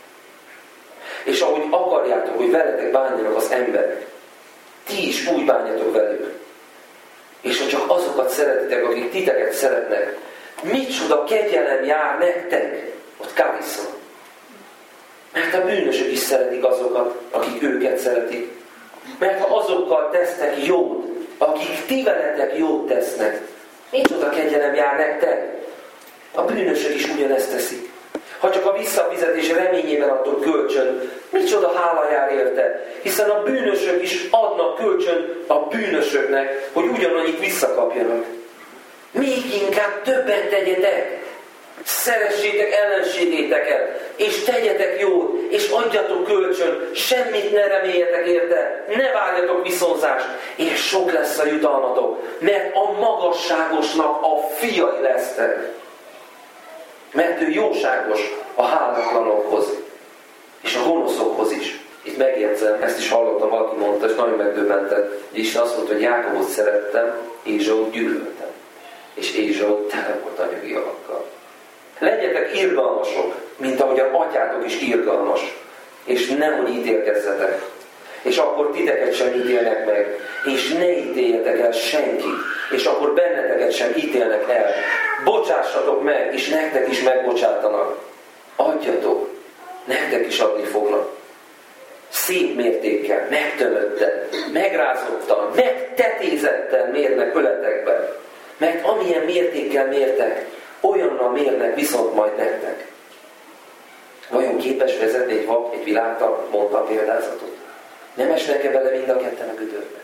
És ahogy akarjátok, hogy veletek bánjanak az emberek, ti is úgy bánjatok velük. És ha csak azokat szeretitek, akik titeket szeretnek, micsoda kegyelem jár nektek, ott káviszon. Mert a bűnösök is szeretik azokat, akik őket szeretik. Mert ha azokkal tesznek jót, akik ti veletek jót tesznek, micsoda kegyelem jár nektek. A bűnösök is ugyanezt teszik. Ha csak a visszafizetés reményében adtok kölcsön, micsoda hála jár érte, hiszen a bűnösök is adnak kölcsön a bűnösöknek, hogy ugyanannyit visszakapjanak. Még inkább többet tegyetek, szeressétek ellenségéteket, és tegyetek jót, és adjatok kölcsön, semmit ne reméljetek érte, ne várjatok viszonzást, és sok lesz a jutalmatok, mert a magasságosnak a fiai lesztek. Mert ő jóságos a hálátlanokhoz, és a gonoszokhoz is. Itt megjegyzem, ezt is hallottam, valaki mondta, és nagyon megdöbbentett, hogy Isten azt mondta, hogy Jákobot szerettem, Ézsaut gyűlöltem. És Ézsau tele volt anyagi javakkal. Legyetek irgalmasok, mint ahogyan atyátok is irgalmas, és nehogy ítélkezzetek. És akkor titeket sem ítélnek meg, és ne ítéljetek el senkit, és akkor benneteket sem ítélnek el. Bocsássatok meg, és nektek is megbocsátanak. Adjatok, nektek is adni fognak. Szép mértékkel, megtömötten, megrázottan, megtetézetten mérnek öletekben. Mert amilyen mértékkel mértek, olyannal mérnek viszont majd nektek. Vajon képes vezetni egy vak, egy világtal, mondta a példázatot? Nem esnek-e bele mind a ketten a gödörbe?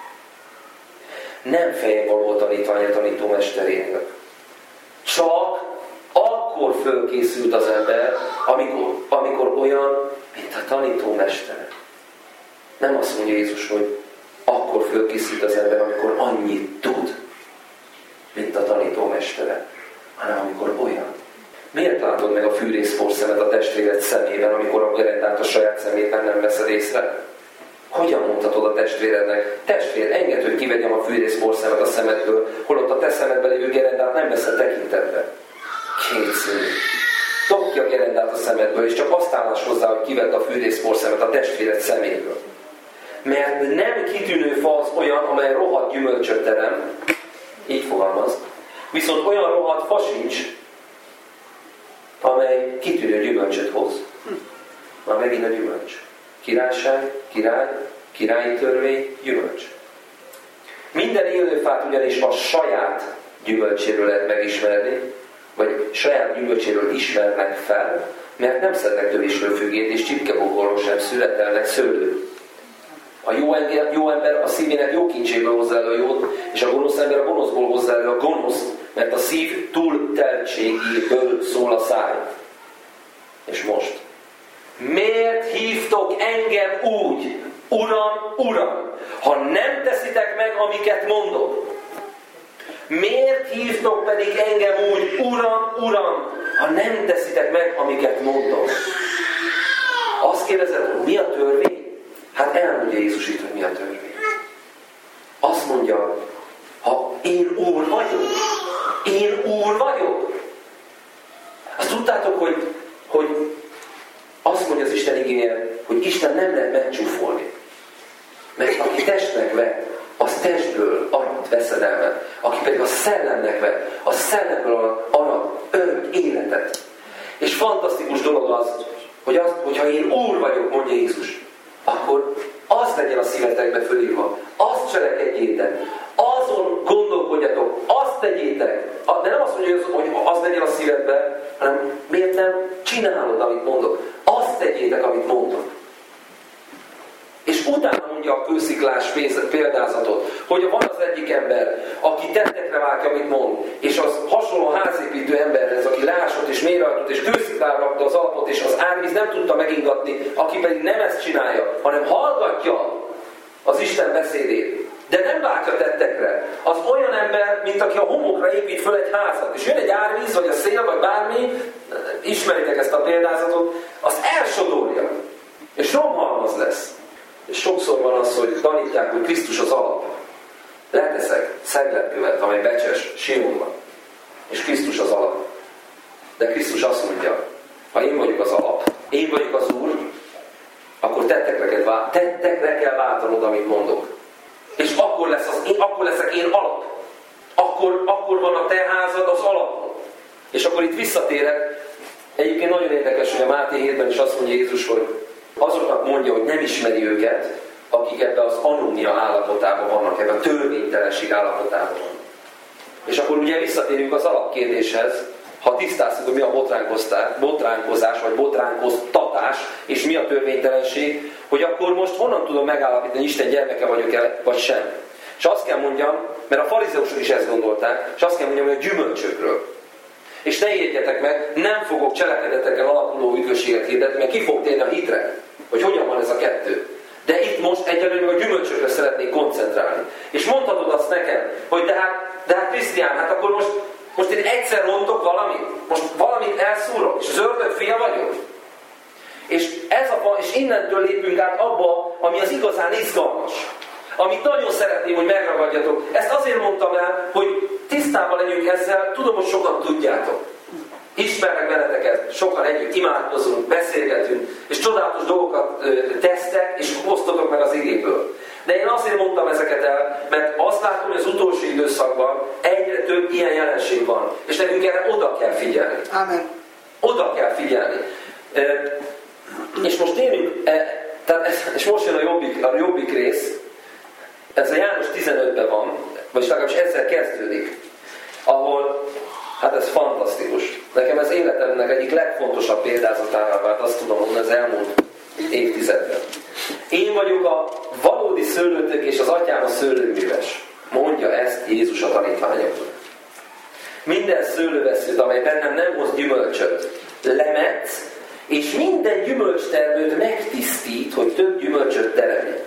Nem fejvaló a tanítvány a tanítómesterénél. Csak akkor fölkészült az ember, amikor, amikor olyan, mint a tanítómester. Nem azt mondja Jézus, hogy akkor fölkészült az ember, amikor annyit tud, mint a tanítómestere, hanem amikor olyan. Miért látod meg a fűrészporszemet a testvéred szemében, amikor a gerendát a saját szemében nem veszed észre? Hogyan mondhatod a testvérednek, testvér, engedd, hogy kivegyem a fűrészporszemet a szemedből, holott a te szemedben lévő gerendát nem veszed tekintetbe? Kétszínű. Dobd ki a gerendát a szemedből, és csak azt állás hozzá, hogy kivedd a fűrészporszemet a testvéred szeméből. Mert nem kitűnő fa az olyan, amely rohadt gyümölcsöt terem, így fogalmaz, viszont olyan rohadt fa sincs, amely kitűnő gyümölcsöt hoz. Már megint a gyümölcs. Királyság, király, királyi törvény, gyümölcs. Minden élőfát ugyanis a saját gyümölcséről lehet megismerni, vagy saját gyümölcséről ismernek fel, mert nem szednek tövésről függét, és csipkebokorról sem születelnek szőlőt. A jó ember, jó ember a szívének jó kincséből hozzá elő a jót, és a gonosz ember a gonoszból hozzá elő a gonoszt, mert a szív túlteltségéből szól a száj. És most. Miért hívtok engem úgy, Uram, Uram, ha nem teszitek meg, amiket mondok? Miért hívtok pedig engem úgy, Uram, Uram, ha nem teszitek meg, amiket mondok? Azt kérdezed, hogy mi a törvény? Hát elmondja Jézus itt, hogy mi a törvény. Azt mondja, ha én Úr vagyok, én Úr vagyok. Azt tudtátok, hogy, hogy azt mondja az Isten igéje, hogy Isten nem lehet megcsúfolni. Mert aki testnek vett, az testből arat veszedelmet. Aki pedig a szellemnek vett, a szellemből arat örök életet. És fantasztikus dolog az, hogy az, hogyha én Úr vagyok, mondja Jézus, akkor az legyen a szívetekbe fölírva, azt cselekedjétek, azon gondolkodjatok, azt tegyétek. De nem azt mondja, hogy az legyen a szívedbe, hanem miért nem csinálod, amit mondok. Azt tegyétek, amit mondok. És utána mondja a kősziklás példázatot, hogy van az egyik ember, aki tettekre vágja, amit mond, és az hasonló házépítő emberhez, aki leásott és mélyrajtott, és kősziklára rakta az alapot, és az árvíz nem tudta megingatni, aki pedig nem ezt csinálja, hanem hallgatja az Isten beszédét, de nem vágja tettekre. Az olyan ember, mint aki a homokra épít föl egy házat, és jön egy árvíz, vagy a szél, vagy bármi, ismeritek ezt a példázatot, azt elsodorja, és romhalmaz lesz. És sokszor van az, hogy tanítják, hogy Krisztus az alap. Leteszek szegletkövet, amely becses, Sionban. És Krisztus az alap. De Krisztus azt mondja, ha én vagyok az alap, én vagyok az Úr, akkor tettekre kell, vál, tettekre kell váltanod, amit mondok. És akkor, lesz az, én, akkor leszek én alap. Akkor, akkor van a te házad az alapon. És akkor itt visszatérek. Egyébként nagyon érdekes, hogy a Máté hétben is azt mondja Jézus, hogy azoknak mondja, hogy nem ismeri őket, akik ebben az anónia állapotában vannak, ebben a törvénytelenség állapotában vannak. És akkor ugye visszatérünk az alapkérdéshez, ha tisztáztuk, hogy mi a botránkozás, vagy botránkoztatás, és mi a törvénytelenség, hogy akkor most honnan tudom megállapítani, hogy Isten gyermeke vagyok-e, vagy sem. És azt kell mondjam, mert a farizeusok is ezt gondolták, és azt kell mondjam, hogy a gyümölcsökről. És ne értjetek meg, nem fogok cselekedeteken alapuló üdvösséget hirdetni, mert ki fog térni a hitre, hogy hogyan van ez a kettő. De itt most egyelőre a gyümölcsökre szeretnék koncentrálni. És mondhatod azt nekem, hogy de hát, de hát Krisztián, hát akkor most, most én egyszer rontok valamit, most valamit elszúrok, és az ördög fia vagyok. És, ez a, és innentől lépünk át abba, ami az igazán izgalmas. Amit nagyon szeretném, hogy megragadjatok. Ezt azért mondtam el, hogy tisztában legyünk ezzel, tudom, hogy sokan tudjátok. Ismernek benneteket, sokan együtt imádkozunk, beszélgetünk, és csodálatos dolgokat ö, tesztek, és osztotok meg az igéből. De én azért mondtam ezeket el, mert azt látom, hogy az utolsó időszakban egyre több ilyen jelenség van. És nekünk erre oda kell figyelni. Amen. Oda kell figyelni. E, és most térjünk, e, tehát ez, és most jön a jobbik, a jobbik rész, ez a János tizenötben van, vagy legalábbis ezzel kezdődik, ahol, hát ez fantasztikus. Nekem ez életemnek egyik legfontosabb példázatává vált, azt tudom mondani az elmúlt évtizedben. Én vagyok a valódi szőlőtök és az atyám a szőlőműves. Mondja ezt Jézus a tanítványoknak. Minden szőlőveszőt, amely bennem nem hoz gyümölcsöt, lemetsz, és minden gyümölcstermőt megtisztít, hogy több gyümölcsöt teremjen.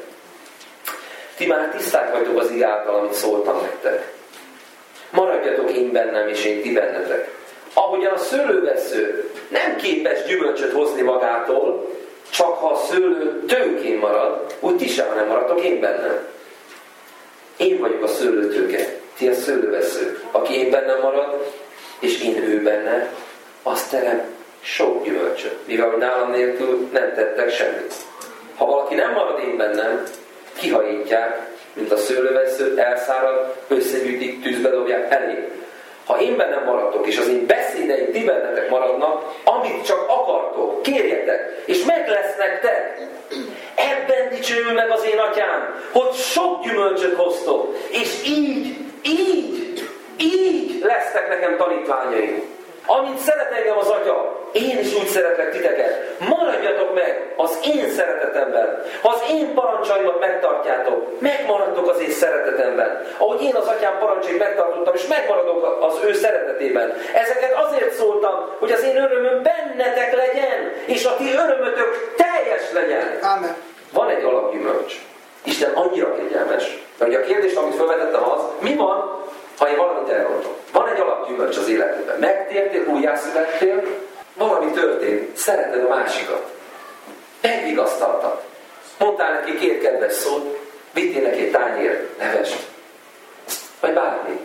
Ti már tiszták vagytok az ige által, amit szóltam nektek. Maradjatok én bennem, és én ti bennetek. Ahogyan a szőlővesző nem képes gyümölcsöt hozni magától, csak ha a szőlő tőkén marad, úgy ti sem nem maradtok én bennem. Én vagyok a szőlőtőke, ti a szőlőveszők. Aki én bennem marad, és én ő benne, az terem sok gyümölcsöt. Mivel nálam nélkül nem tettek semmit. Ha valaki nem marad én bennem, kihajítják, mint a szőlővesző, elszárad, összegyűjtik, tűzbe dobják elé. Ha én bennem maradtok, és az én beszédeim ti bennetek maradnak, amit csak akartok, kérjetek, és meg lesz nektek. Ebben dicsőül meg az én atyám, hogy sok gyümölcsöt hoztok, és így, így, így lesztek nekem tanítványaim. Amint szeret engem az Atya, én is úgy szeretlek titeket. Maradjatok meg az én szeretetemben. Ha az én parancsaimat megtartjátok, megmaradtok az én szeretetemben. Ahogy én az Atyám parancsait megtartottam, és megmaradok az ő szeretetében. Ezeket azért szóltam, hogy az én örömöm bennetek legyen, és a ti örömötök teljes legyen. Amen. Van egy alapgyümölcs. Isten annyira kegyelmes. Mert ugye a kérdést, amit felvetettem az, mi van, ha én valamit elrontok? Van egy alapgyümölcs az életedben. Megtértél, újjászülettél, valami történt, szereted a másikat. Megvigasztaltad. Mondtál neki két kedves szót, vittél neki egy tányér levest. Vagy bármi.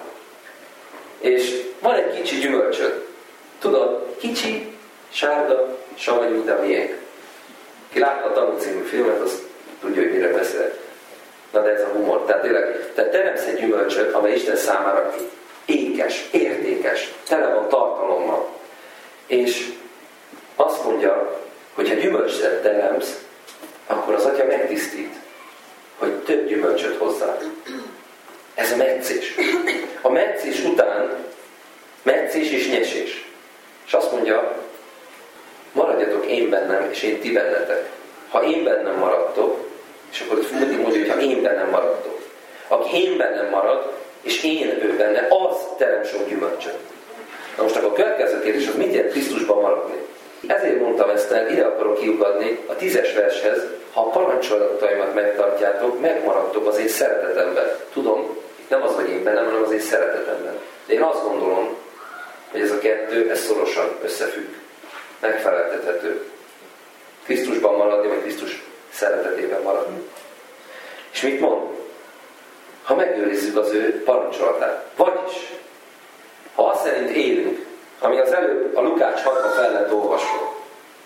És van egy kicsi gyümölcsöd. Tudod, kicsi, sárga, savanyú, de miénk. Ki látta a Tanú című filmet, az tudja, hogy mire beszél. Na de ez a humor. Tehát tényleg, te teremtsz egy gyümölcsöt, amely Isten számára ékes, értékes, tele van tartalommal. És azt mondja, hogy ha gyümölcsöt teremtsz, akkor az Atya megtisztít, hogy több gyümölcsöt hozzá. Ez a metszés. A metszés után metszés és nyesés. És azt mondja, maradjatok én bennem, és én ti bennetek. Ha én bennem maradtok, és akkor mindig mondja, hogy ha én bennem maradtok. Aki én bennem marad, és én ő benne, az terem sok gyümölcsöt. Na most akkor a következő kérdés, az mit jelent Krisztusban maradni? Ezért mondtam ezt el, ide akarok kiukadni a tízes vershez, ha a parancsolataimat megtartjátok, megmaradtok az én szeretetemben. Tudom, itt nem az, hogy én bennem, hanem az én szeretetemben. De én azt gondolom, hogy ez a kettő, ez szorosan összefügg. Megfeleltethető. Krisztusban maradni, vagy Krisztus szeretetében maradni. És mit mond? Ha megőrizzük az ő parancsolatát. Vagyis, ha azt szerint élünk, ami az előbb a Lukács hatban fel lett olvasva,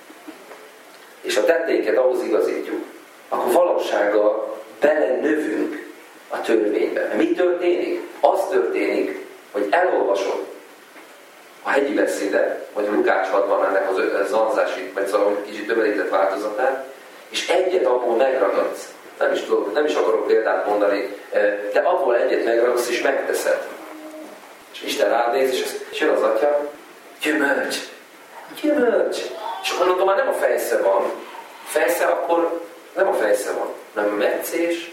és a tetteinket ahhoz igazítjuk, akkor valósággal belenövünk a törvénybe. Mi történik? Az történik, hogy elolvasod a hegyi beszédet, vagy a Lukács hatban ennek az zanzási, vagy szóval kicsit többelített változatát, és egyet abból megragadsz. Nem is, tudok, nem is akarok példát mondani, de abból egyet megragadsz, és megteszed. És Isten rád néz, és, és jön az Atya, gyümölcs, gyümölcs. És onnantól már nem a fejsze van. Fejsze akkor nem a fejsze van, hanem metszés,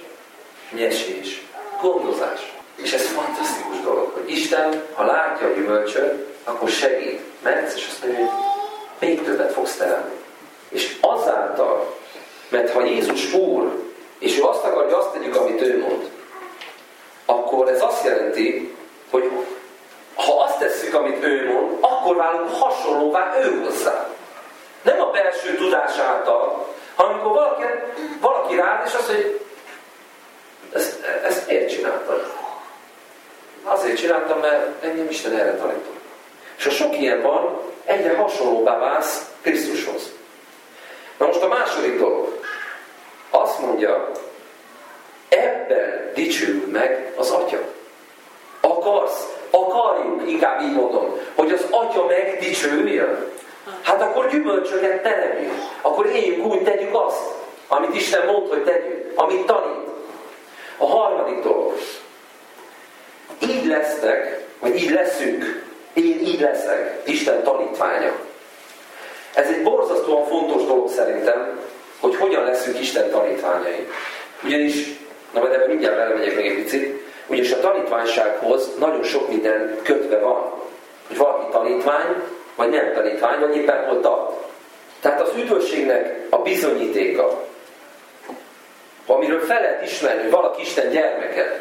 nyesés, gondozás. És ez fantasztikus dolog, hogy Isten, ha látja a gyümölcsöt, akkor segít, mehetsz, és azt mondja, hogy még többet fogsz teremni. És azáltal, mert ha Jézus Úr, és ő azt akarja, azt tegyük, amit ő mond, akkor ez azt jelenti, hogy ha azt tesszük, amit ő mond, akkor válunk hasonlóvá ő hozzá. Nem a belső tudás által, hanem amikor valaki, valaki rád, és azt mondja, hogy ezt, ezt miért csináltad? Azért csináltam, mert engem Isten erre tanított. És ha sok ilyen van, egyre hasonlóbbá válsz Krisztushoz. Na most a második dolog. Azt mondja, ebben dicsőül meg az Atya. Akarsz, akarjuk, inkább így mondom, hogy az Atya megdicsőüljön. Hát akkor gyümölcsöket teremjünk. Akkor éljünk úgy, tegyük azt, amit Isten mond, hogy tegyük, amit tanít. A harmadik dolog. Így lesznek, vagy így leszünk, én így leszek, Isten tanítványa. Ez egy borzasztóan fontos dolog szerintem, hogy hogyan leszünk Isten tanítványai. Ugyanis, na majd ebben mindjárt belemegyek még egy picit, ugyanis a tanítványsághoz nagyon sok minden kötve van. Hogy valaki tanítvány, vagy nem tanítvány, vagy éppen hol tart. Tehát az üdvösségnek a bizonyítéka, amiről fel lehet ismerni, hogy valaki Isten gyermeke,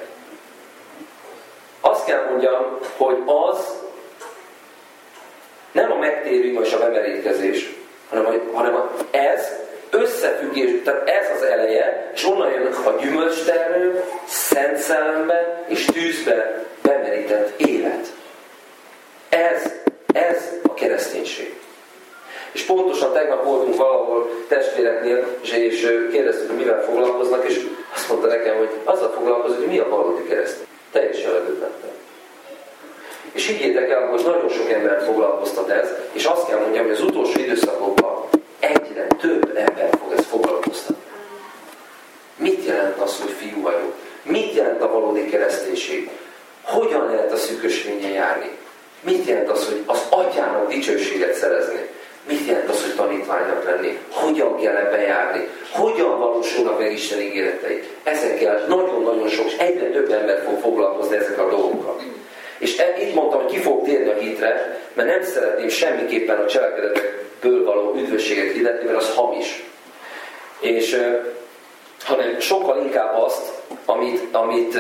azt kell mondjam, hogy az nem a megtérés és a bemerítkezés, hanem, hanem ez összefüggés, tehát ez az eleje, és onnan jön a gyümölcstermő, szent szellembe és tűzbe bemerített élet. Ez, ez a kereszténység. És pontosan tegnap voltunk valahol testvéreknél, és kérdeztük, hogy mivel foglalkoznak, és azt mondta nekem, hogy azzal foglalkozik, hogy mi a valódi keresztény. Teljesen ledöbbentem. És higgyétek el, hogy nagyon sok embert foglalkoztat ez, és azt kell mondjam, hogy az utolsó időszakokban egyre több ember fog ezt foglalkoztatni. Mit jelent az, hogy fiú vagyok? Mit jelent a valódi kereszténység? Hogyan lehet a szűkösvényen járni? Mit jelent az, hogy az Atyának dicsőséget szerezni? Mit jelent az, hogy tanítványnak lenni? Hogyan kell ebbe járni? Hogyan valósulnak meg Isten ígéretei? Ezekkel nagyon-nagyon sok, és egyre több ember fog foglalkozni ezek a dolgokkal. És így mondtam, hogy ki fog térni a hitre, mert nem szeretném semmiképpen a cselekedetekből való üdvösséget hirdetni, mert az hamis. És, hanem sokkal inkább azt, amit, amit,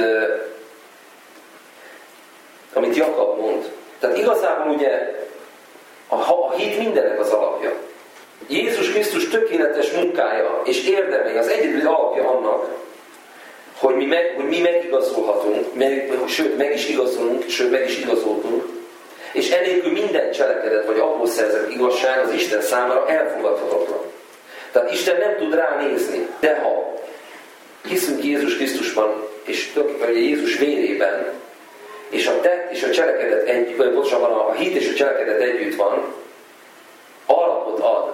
amit Jakab mond. Tehát igazából ugye a, a hit mindennek az alapja. Jézus Krisztus tökéletes munkája és érdemei az egyedüli alapja annak, hogy mi, meg, hogy mi megigazolhatunk, meg, sőt meg is igazolunk, sőt meg is igazoltunk, és enélkül minden cselekedet vagy abból szerzett igazság az Isten számára elfogadhatatlan. Tehát Isten nem tud ránézni, de ha hiszünk Jézus Krisztusban, és tulajdonképpen Jézus vérében, és a tett és a cselekedet egy, vagy bocsánat, a hit és a cselekedet együtt van, alapot ad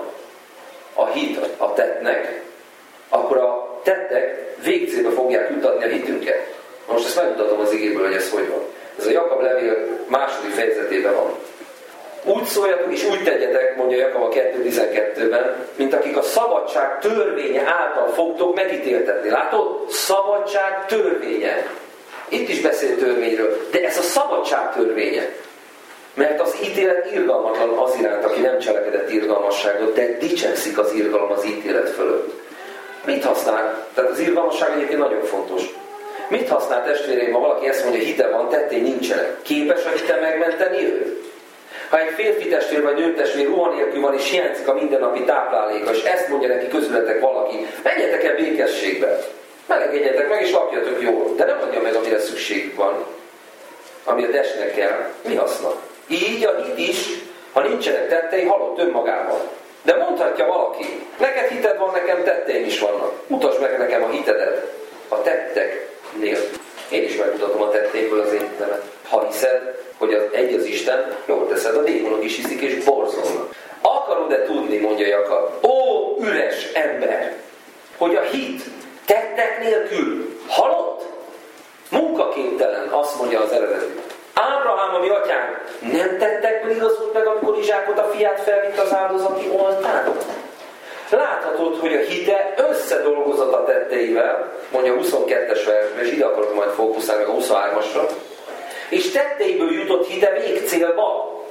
a hit a tettnek, akkor a tettek végcélbe fogják jutatni a hitünket. Most ezt megmutatom az igéből, hogy ez hogy van. Ez a Jakab levél második fejezetében van. Úgy szóljatok és úgy tegyetek, mondja Jakab a kettő tizenkettőben, mint akik a szabadság törvénye által fogtok megítéltetni. Látod? Szabadság törvénye. Itt is beszél törvényről, de ez a szabadság törvénye. Mert az ítélet irgalmatlan az iránt, aki nem cselekedett irgalmasságot, de dicsekszik az irgalom az ítélet fölött. Mit használ? Tehát az irgalmasság egyébként nagyon fontos. Mit használ, testvéreim, ha valaki ezt mondja, hite van, tettény nincsenek? Képes a hite megmenteni őt? Ha egy férfi testvér vagy nő testvér ruha nélkül van és hiányzik a mindennapi tápláléka, és ezt mondja neki közületek valaki, menjetek el békességbe, melegedjetek meg és lakjatok jól, de nem adja meg, amire szükségük van, amire desnek kell, mi haszna? Így a hit is, ha nincsenek tettei, halott önmagában. De mondhatja valaki, neked hited van, nekem tetteim is vannak. Mutasd meg nekem a hitedet a tetteknél. Én is megmutatom a tetteimből az én hitemet. Ha hiszed, hogy az egy az Isten, jól teszed, a démonok is hiszik és borzolnak. Akarod-e tudni, mondja Jakab, ó, üres ember, hogy a hit tettek nélkül halott? Munkaképtelen, azt mondja az eredeti. Ábrahám, a mi atyánk, nem tettekből igazult meg, amikor Izsákot a fiát felvitt az áldozati oltárra? Láthatod, hogy a hite összedolgozott a tetteivel, mondja a huszonkettes versben, és ide akarok majd fókuszálni meg a huszonhármasra, és tetteiből jutott hite végcélba.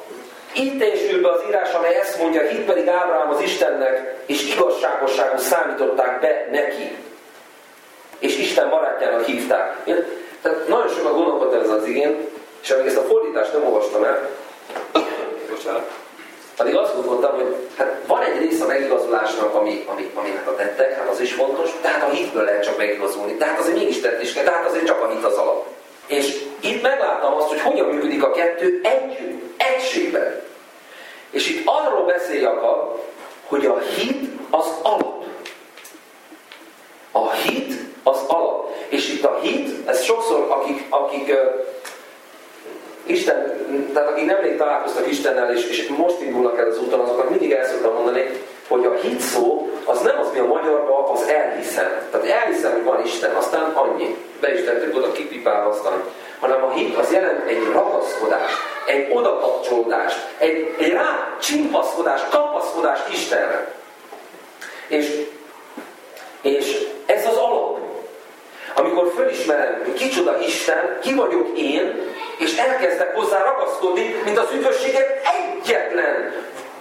Itt teljesül be az írás, amely ezt mondja, hit pedig Ábrahám az Istennek, és igazságosságon számították be neki. És Isten barátjának hívták. Én, tehát nagyon sokat gondolkodtam ez az igén, és amíg ezt a fordítást nem olvastam el, bocsánat, addig azt gondoltam, hogy hát van egy rész a megigazulásnak, ami, ami, aminek a tettek, hát az is fontos, de hát a hitből lehet csak megigazulni. De hát azért mégis tett is kell, de hát azért csak a hit az alap. És itt megláttam azt, hogy hogyan működik a kettő együtt, egységben. És itt arról beszél Jakab, hogy a hit az alap. A hit az alap. És itt a hit, ez sokszor, akik, akik uh, Isten, tehát akik nemrég találkoztak Istennel, és, és most indulnak el az úton, azoknak mindig el szoktam mondani, hogy a hit szó, az nem az, mi a magyarban, az elhiszem. Tehát elhiszem, hogy van Isten, aztán annyi. Be is tettük oda kipipálva, aztán. Hanem a hit az jelent egy ragaszkodást, egy odakapcsolódást, egy, egy rá csimpaszkodást, kapaszkodást Istenre. És, és ez az alap. Amikor fölismerem, hogy kicsoda Isten, ki vagyok én, és elkezdek hozzá ragaszkodni, mint az üdvösséget egyetlen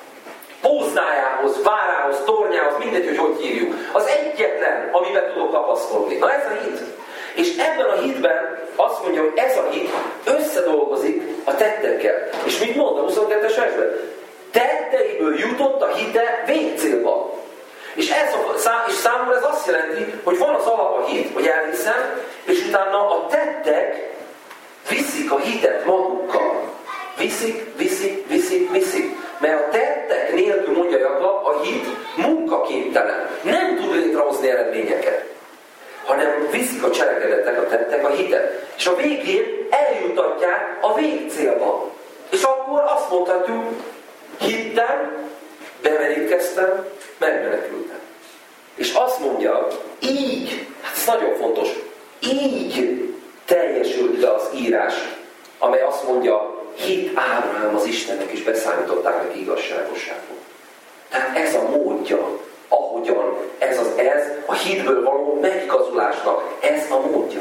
póznájához, várához, tornyához, mindegy, hogy hogy hívjuk. Az egyetlen, amiben tudok kapaszkodni. Na ez a hit. És ebben a hitben azt mondja, hogy ez a hit összedolgozik a tettekkel. És mit mond a huszonkettes versben? Tetteiből jutott a hite végcélba. És, ez a, és számomra ez azt jelenti, hogy van az alap a hit, hogy elhiszem, és utána a tettek viszik a hitet magukkal. Viszik, viszik, viszik, viszik. Mert a tettek nélkül, mondja Jakab, a hit munkaképtelen. Nem tud létrehozni eredményeket. Hanem viszik a cselekedetek, a tettek a hitet. És a végén eljutatják a végcélba. És akkor azt mondhatjuk, hittem, bemerítkeztem, megmenekültem. És azt mondja, így, hát ez nagyon fontos, így teljesült be az írás, amely azt mondja, hit Ábrahám az Istennek, és beszámították neki igazságosságot. Tehát ez a módja, ahogyan ez az ez, a hitből való megigazulásnak, ez a módja.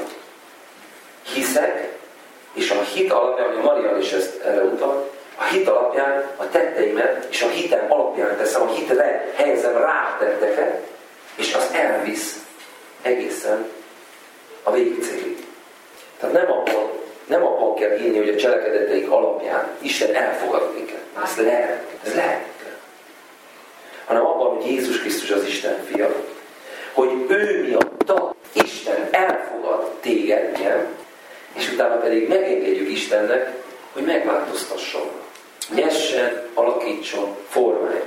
Hiszek, és a hit alapján, hogy Marian is ezt erre utal, a hit alapján a tetteimet, és a hitem alapján teszem, a hitre helyezem rá tetteket, és az elvisz egészen a végcélig. Tehát nem abban, nem abban kell hinni, hogy a cselekedeteik alapján Isten elfogad minket. Ez lehet, ez lehet. Hanem abban, hogy Jézus Krisztus az Isten fia, hogy ő miatta Isten elfogad téged, ilyen, és utána pedig megengedjük Istennek, hogy megváltoztasson. Nyessen, alakítson, formálj.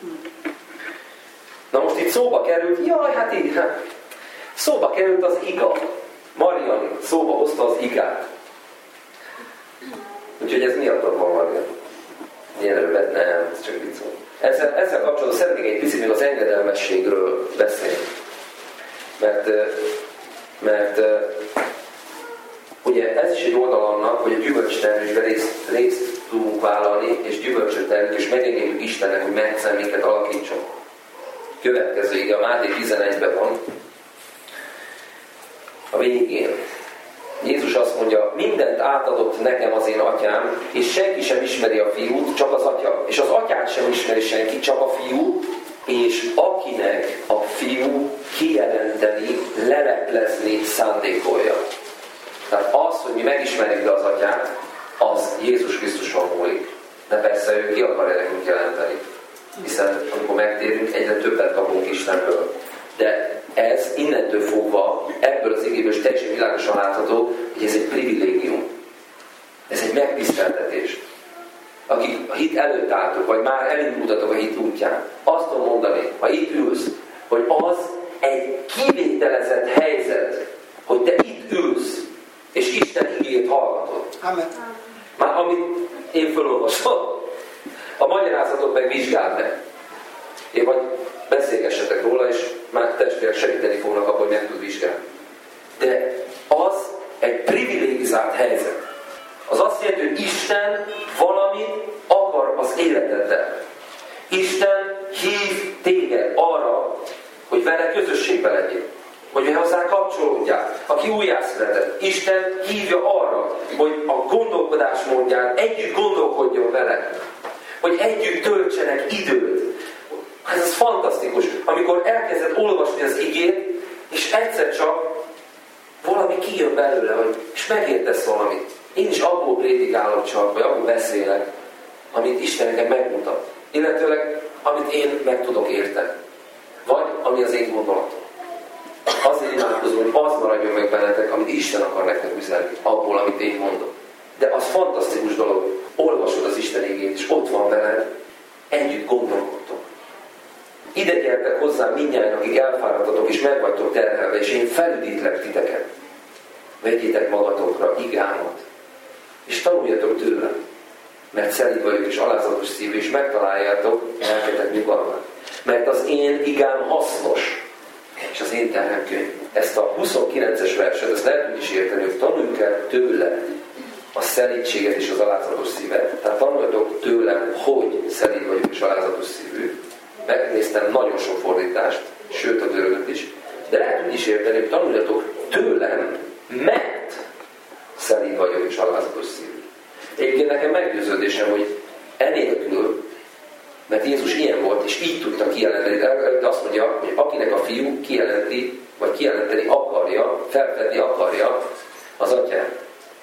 Na most itt szóba került, jaj, hát így, hát, szóba került az iga. Marian szóba hozta az igát. Úgyhogy ez miatt van, Marian? Ilyen rövid, nem, ez csak vicc. Ezzel, ezzel kapcsolatban szeretnék egy picit még az engedelmességről beszélni. Mert, mert ugye ez is egy oldal annak, hogy a gyümölcstermésben részt, részt tudunk vállalni, és gyümölcsöt termünk, és megengedjük Istennek, hogy megszem minket alakítson. Következő ige, a Máté tizenegyben van, a végén. Jézus azt mondja, mindent átadott nekem az én atyám, és senki sem ismeri a fiút, csak az atya. És az atyát sem ismeri senki, csak a fiú, és akinek a fiú kijelenteni, leleplezni szándékolja. Tehát az, hogy mi megismerjük az atyát, az Jézus Krisztuson múlik. De persze ő ki akarja nekünk jelenteni. Hiszen amikor megtérünk, egyre többet kapunk Istenből. De ez innentől fogva, ebből az igéből is teljesen világosan látható, hogy ez egy privilégium. Ez egy megtiszteltetés. Akik a hit előtt álltok, vagy már elindultatok a hit útján, azt tudom mondani, ha itt ülsz, hogy az egy kivételezett helyzet, hogy te itt ülsz, és Isten igét hallgatod. Amen. Már amit én felolvasom, a magyarázatot meg vizsgáld meg. Én vagy beszélgessetek róla, és már testvérek segíteni fognak abban, hogy meg tud vizsgálni. De az egy privilegizált helyzet. Az azt jelenti, hogy Isten valamit akar az életeddel. Isten hív téged arra, hogy vele közösségbe legyél. Hogy hozzá kapcsolódjál. Aki újjászületett. Isten hívja arra, hogy a gondolkodásmódján együtt gondolkodjon vele. hogy együtt töltsenek időt. Hát ez fantasztikus, amikor elkezded olvasni az igét, és egyszer csak valami kijön belőle, hogy, és megértesz valamit. Én is abból prédikálok csak, vagy abból beszélek, amit Isten nekem megmutat. Illetőleg, amit én meg tudok érteni. Vagy ami az én gondolatom. Azért imádkozom, hogy az maradjon meg bennetek, amit Isten akar nektek üzenni, abból, amit én mondok. De az fantasztikus dolog, olvasod az Isten igét, és ott van veled, együtt gondolkodtok. Ide gyertek hozzám mindnyájan, akik elfáradtatok, és meg vagytok terhelve, és én felüdítlek titeket. Vegyétek magatokra igámat, és tanuljatok tőlem, mert szelíd vagyok, és alázatos szívű, és megtaláljátok lelketek nyugalmat. Mert az én igám hasznos, és az én terhem könnyű. Ezt a huszonkilences verset, ezt lehet úgy is érteni, hogy tanuljuk el tőle a szelídséget és az alázatos szívet. Tehát tanuljatok tőlem, hogy szelíd vagyok és alázatos szívű. Megnéztem nagyon sok fordítást, sőt a görögöt is. De lehet úgy is érteni, hogy tanuljatok tőlem, mert szelíd vagyok és alázatos szívű. Egyébként nekem meggyőződésem, hogy enélkül, mert Jézus ilyen volt, és így tudta kijelenteni, de azt mondja, hogy akinek a fiú kijelenti, vagy kijelenteni akarja, felfedni akarja az atyát.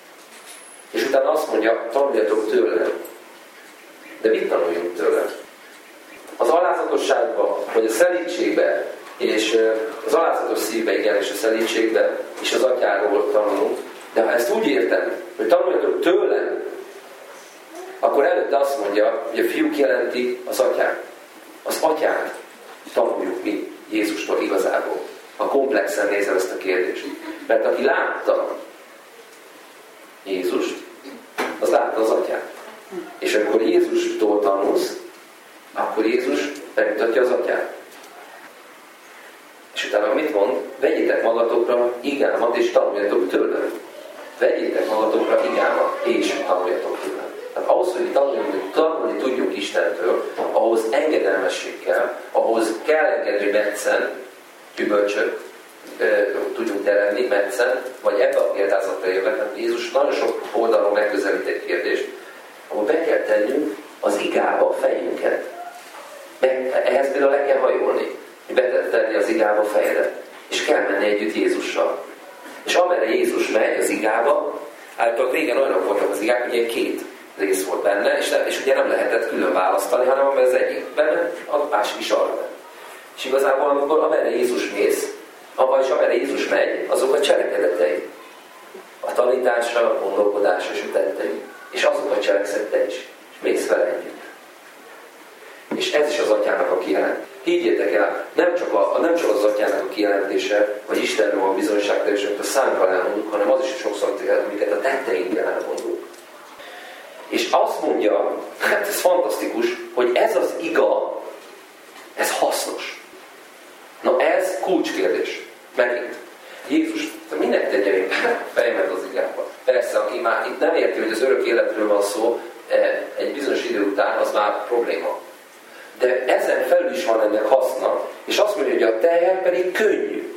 És utána azt mondja, tanuljatok tőle. De mit tanuljunk tőle? Az alázatosságba, vagy a szelídségbe, és az alázatos szívbe, igen, és a szelídségbe, és az atyáról tanulunk. De ha ezt úgy értem, hogy tanuljatok tőlem, akkor előtte azt mondja, hogy a fiú kijelenti az atyát. Az atyát tanuljuk mi Jézustól igazából. Ha komplexen nézem ezt a kérdést. Mert aki látta Jézust, az látta az atyát. És amikor Jézustól tanulsz, akkor Jézus megmutatja az atyát. És utána mit mond? Vegyétek magatokra igámat, és tanuljatok tőlem. Vegyétek magatokra igámat, és tanuljatok tőlem. Tehát ahhoz, hogy tanulni, tanulni tudjunk Istentől, ahhoz engedelmesség kell, ahhoz kell engedni, hogy metszen, gyümölcsöt e, tudjunk teremni, metszen, vagy ebbe a példázatra élve, tehát Jézus nagyon sok oldalon megközelít egy kérdést, ahol be kell tennünk az igába a fejünket. Meg ehhez például le kell hajolni, hogy be kell tenni az igába a fejedet, és kell menni együtt Jézussal. És amerre Jézus megy az igába, általában régen olyanok voltak az igák, hogy ilyen két rész volt benne, és, nem, és ugye nem lehetett külön választani, hanem amely az egyik benne, a másik is arra benne. És igazából, amikor amerre Jézus mész, abban is amerre Jézus megy, azok a cselekedetei. A tanítása, a gondolkodása és a tettei. És azokat cselekszed te is. És mész vele együtt. És ez is az atyának a kijelent. Higgyétek el, nem csak, a, nem csak az atyának a kijelentése, vagy Istenről a bizonyságteljes, amit a szánkkal elmondunk, hanem az is sokszor, amiket a tetteinkkel elmondunk. És azt mondja, hát ez fantasztikus, hogy ez az iga, ez hasznos. Na ez kulcskérdés. Megint. Jézus, minek tegye én fejmet az igába? Persze, aki már itt nem érti, hogy az örök életről van szó, egy bizonyos idő után az már probléma. De ezen felül is van ennek haszna, és azt mondja, hogy a teher pedig könnyű.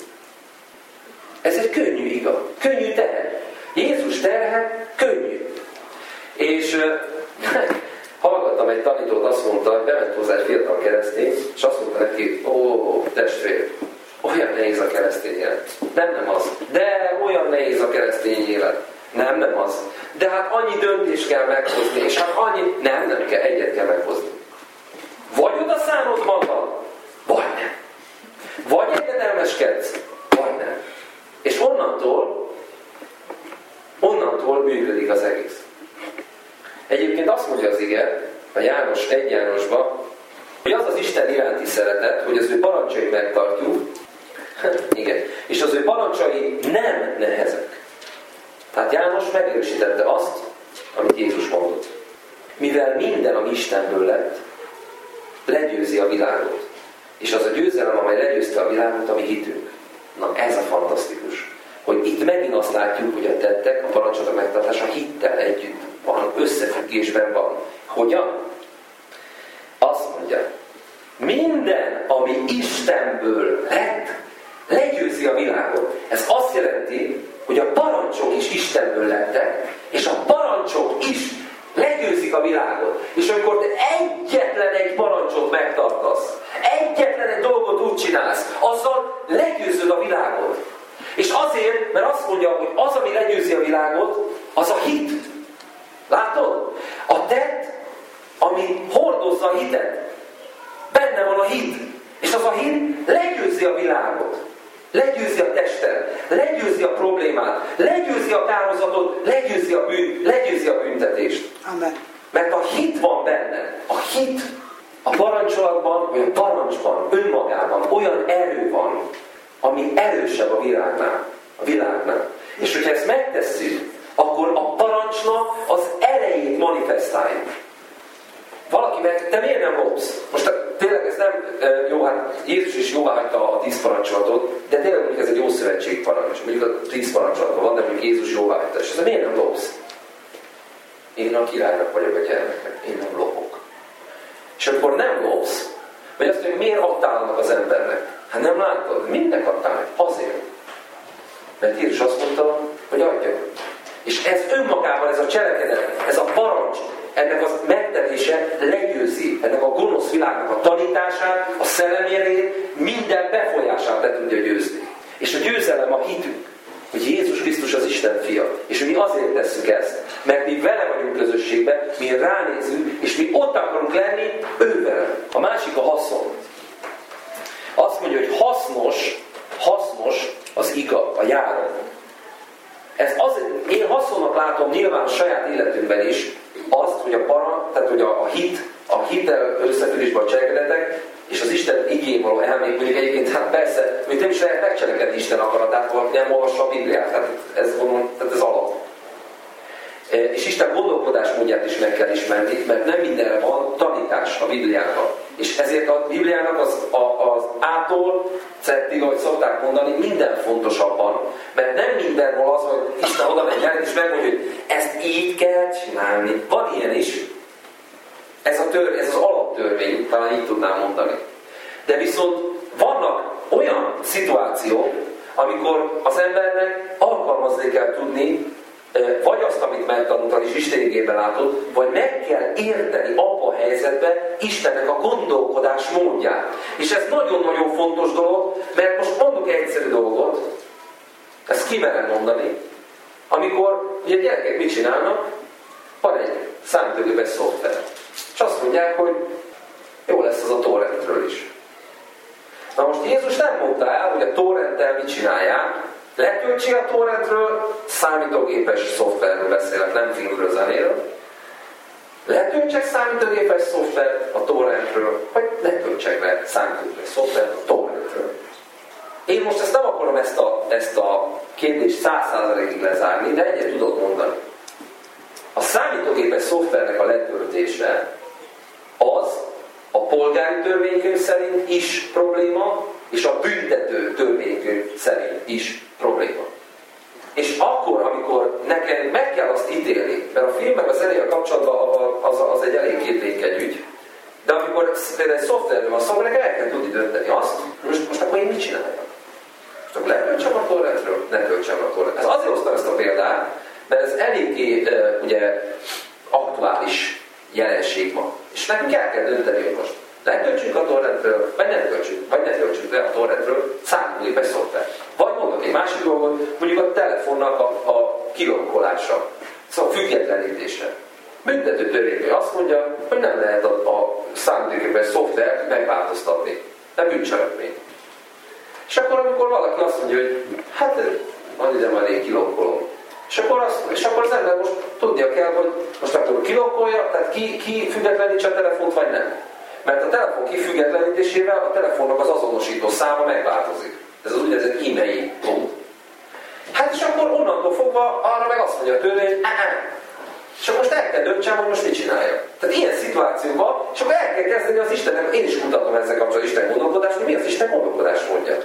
Ez egy könnyű iga. Könnyű teher. Jézus terhe könnyű. És uh, hallgattam egy tanítót, azt mondta, bement hozzá egy fiatal keresztény, és azt mondta neki, ó, testvér, olyan nehéz a keresztény élet. Nem, nem az. De olyan nehéz a keresztény élet. Nem, nem az. De hát annyi döntést kell meghozni, és hát annyi... Nem, nem kell, egyet kell meghozni. Vagy oda szánod magad, vagy nem. Vagy engedelmeskedsz, vagy nem. És onnantól, onnantól működik az egész. Egyébként azt mondja az ige, a János egy Jánosban, hogy az az Isten iránti szeretet, hogy az ő parancsait megtartjuk, igen, és az ő parancsai nem nehezek. Tehát János megerősítette azt, amit Jézus mondott. Mivel minden, ami Istenből lett, legyőzi a világot. És az a győzelem, amely legyőzte a világot, ami hitünk. Na ez a fantasztikus. Hogy itt megint azt látjuk, hogy a tettek, a parancsolatok megtartása hittel együtt van, összefüggésben van. Hogyan? Azt mondja, minden, ami Istenből lett, legyőzi a világot. Ez azt jelenti, hogy a parancsok is Istenből lettek, és a parancsok is legyőzik legyőzik a világot. És amikor te egyetlen egy parancsot megtartasz, egyetlen egy dolgot úgy csinálsz, azzal legyőzöd a világot. És azért, mert azt mondja, hogy az, ami legyőzi a világot, az a hit. Látod? A tett, ami hordozza a hitet. Benne van a hit. És az a hit legyőzi a világot. Legyőzi a testet, legyőzi a problémát, legyőzi a kárhozatot, legyőzi a bűn, legyőzi a büntetést. Amen. Mert a hit van benne. A hit a parancsolatban, vagy a parancsban, önmagában olyan erő van, ami erősebb a világnál. A világnál. És hogyha ezt megtesszük, akkor a parancsnak az erejét manifestáljuk. Valaki meg, te miért nem lopsz? Most tényleg ez nem jó, hát Jézus is jóváhagyta a tíz parancsolatot, de tényleg mondjuk ez egy jó szövetség parancs. Mondjuk a tíz parancsolatban van, de mondjuk Jézus jóváhagyta. És ez miért nem lopsz? Én a királynak vagyok a gyermeknek, én nem lopok. És akkor nem lopsz, vagy azt mondja, miért adtál annak az embernek? Hát nem látod, mindnek adtál, azért. Mert Jézus azt mondta, hogy adja. És ez önmagában, ez a cselekedet, ez a parancs, ennek az megtevése legyőzi, ennek a gonosz világnak a tanítását, a szellemjelét, minden befolyását le tudja győzni. És a győzelem a hitünk, hogy Jézus Krisztus az Isten fia. És mi azért tesszük ezt, mert mi vele vagyunk közösségben, mi ránézünk, és mi ott akarunk lenni ővel. A másik a haszon. Azt mondja, hogy hasznos, hasznos az iga, a járat. Ez azért, én haszonnak látom nyilván a saját életünkben is, azt, hogy a para, tehát hogy a, a hit, a hitel összefüggésben a cselekedetek, és az Isten igény való elmék, mondjuk egyébként, hát persze, hogy nem is lehet megcselekedni Isten akaratát, ha nem olvassa a Bibliát, hát ez, gondolom, tehát ez alap. És Isten gondolkodásmódját is meg kell ismerni, mert nem mindenre van tanítás a Bibliában. És ezért a Bibliának az, a, az ától, cettig, ahogy szokták mondani, minden fontosabban. Mert nem mindenhol az, hogy Isten oda megy el, és megmondja, hogy ezt így kell csinálni. Van ilyen is. Ez, a tör, ez az alaptörvény, talán így tudnám mondani. De viszont vannak olyan szituációk, amikor az embernek alkalmazni kell tudni, vagy azt, amit megtanultál és Isten igében látod, vagy meg kell érteni abba a helyzetben Istennek a gondolkodás módját. És ez nagyon-nagyon fontos dolog, mert most mondok egy egyszerű dolgot, ezt kimerem mondani, amikor ugye gyerekek mit csinálnak, van egy számítógépes szoftver, és azt mondják, hogy jó lesz az a torrentről is. Na most Jézus nem mondta el, hogy a torrenttel mit csinálják, letöltsék a torrentről, számítógépes szoftverről beszélek, nem filmről, zenéről. Letöltsek számítógépes szoftver a torrentről, vagy letöltsek le számítógépes szoftver a torrentről. Én most ezt nem akarom ezt a, ezt a kérdést száz százalékig lezárni, de egyet tudok mondani. A számítógépes szoftvernek a letöltése az a polgári törvénykönyv szerint is probléma, és a büntető törvénykönyv szerint is probléma. És akkor, amikor nekem meg kell azt ítélni, mert a film meg a zenével kapcsolatban az, az egy elég képlékeny ügy, de amikor például egy szoftverről van szó, akkor nekem el kell tudni dönteni azt, most, most akkor én mit csináljak? Most akkor letöltsem a torrentről, ne töltsem a torrentről. Ez azért hoztam ezt a példát, mert ez eléggé uh, ugye, aktuális jelenség ma. És nekünk el kell dönteni, hogy most letöltsünk a torrentről, vagy ne töltsünk, vagy ne töltsünk le a torrentről számítógépes szoftver. Vagy mondok egy másik dolgot, mondjuk a telefonnak a, a kilokkolása, szóval függetlenítése. Büntető törvénykönyv azt mondja, hogy nem lehet a, a számítógépes szoftvert megváltoztatni. Nem bűncselekmény. És akkor, amikor valaki azt mondja, hogy hát van ide majd én kilokkolom. És akkor, azt, és akkor az ember most tudnia kell, hogy most akkor kilokkolja, tehát ki, ki függetlenítse a telefont, vagy nem. Mert a telefon kifüggetlenítésével a telefonnak az azonosító száma megváltozik. Ez az úgynevezett e-mail kód. Hát és akkor onnantól fogva arra meg azt mondja a törvény, hogy és akkor most el kell döntsem, hogy most mit csináljak. Tehát ilyen szituációban, és akkor el kell kezdeni az Istennek, én is mutatom ezzel kapcsolatban Isten gondolkodást, hogy mi az Isten gondolkodás mondja.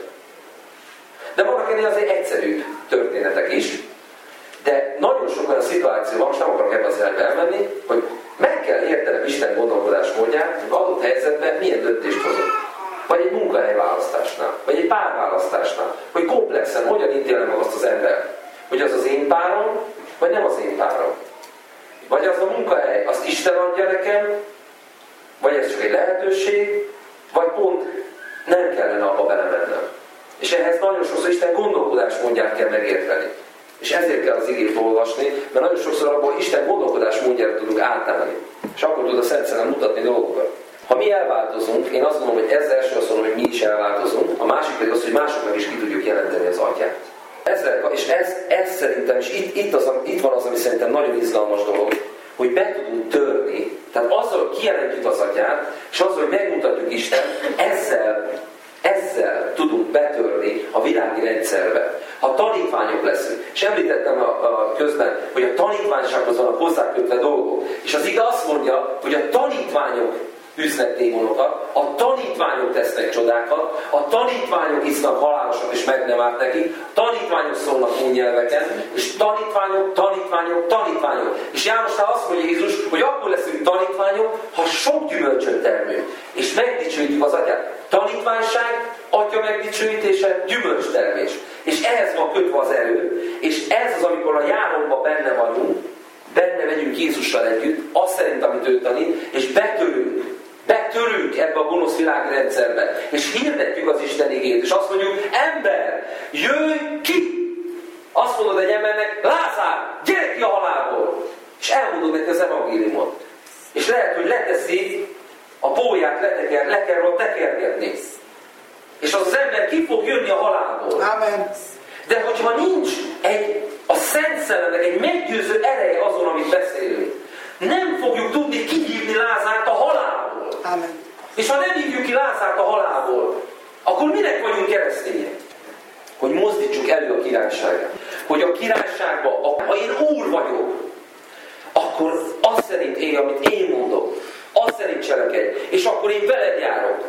De vannak ennél azért egyszerűbb történetek is, de nagyon sok olyan szituáció van, most nem akarok ebbe az irányba elmenni, hogy meg kell értenem Isten gondolkodás módját, hogy adott helyzetben milyen döntést hozok. Vagy egy munkahely választásnál, vagy egy párválasztásnál, hogy komplexen hogyan ítélem meg azt az ember, hogy az az én párom, vagy nem az én párom. Vagy az a munkahely, azt Isten adja nekem, vagy ez csak egy lehetőség, vagy pont nem kellene abba belemennem. És ehhez nagyon sokszor Isten gondolkodásmódját kell megérteni. És ezért kell az igét olvasni, mert nagyon sokszor abból Isten gondolkodásmódjára tudunk átállni. És akkor tud a Szent Szellem mutatni dolgokat. Ha mi elváltozunk, én azt mondom, hogy ez első azt mondom, hogy mi is elváltozunk, a másik pedig az, hogy másoknak is ki tudjuk jelenteni az atyát. Ezzel, és ez, ez szerintem, és itt, itt, az, itt van az, ami szerintem nagyon izgalmas dolog, hogy be tudunk törni, tehát azzal, hogy kijelentjük az atyát, és azzal, hogy megmutatjuk Isten, ezzel, ezzel tudunk betörni a világi rendszerbe. Ha tanítványok leszünk, és említettem a, a közben, hogy a tanítványsághoz vannak hozzákötve dolgok, és az ige azt mondja, hogy a tanítványok üznek démonokat, a tanítványok tesznek csodákat, a tanítványok isznak halálosak és meg nem árt nekik, a tanítványok szólnak új nyelveken, és tanítványok, tanítványok, tanítványok. És Jánosnál azt mondja Jézus, hogy akkor leszünk tanítványok, ha sok gyümölcsöt termünk, és megdicsőjük az atyát. Tanítványság, atya megdicsőítése, gyümölcstermés. És ehhez van kötve az erő, és ez az, amikor a járókban benne vagyunk, benne megyünk Jézussal együtt, azt szerint, amit ő tanít, és betörünk. Betörünk ebbe a gonosz világrendszerbe, és hirdetjük az Isten igét, és azt mondjuk, ember, jöjj ki! Azt mondod egy embernek, Lázár, gyere ki a halálból! És elmondod neki az evangéliumot. És lehet, hogy leteszi a bóját, leteker, le kell róla tekergetni. És az, az ember ki fog jönni a halálból. Amen. De hogyha nincs egy, a Szent Szellemnek egy meggyőző ereje azon, amit beszélünk, nem fogjuk tudni kihívni Lázárt a halálból. Amen. És ha nem hívjuk ki Lázárt a halálból, akkor minek vagyunk keresztények? Hogy mozdítsuk elő a királyságát. Hogy a királyságban, ha én úr vagyok, akkor azt szerint élj, amit én mondok. Azt szerint cselekedj. És akkor én veled járok.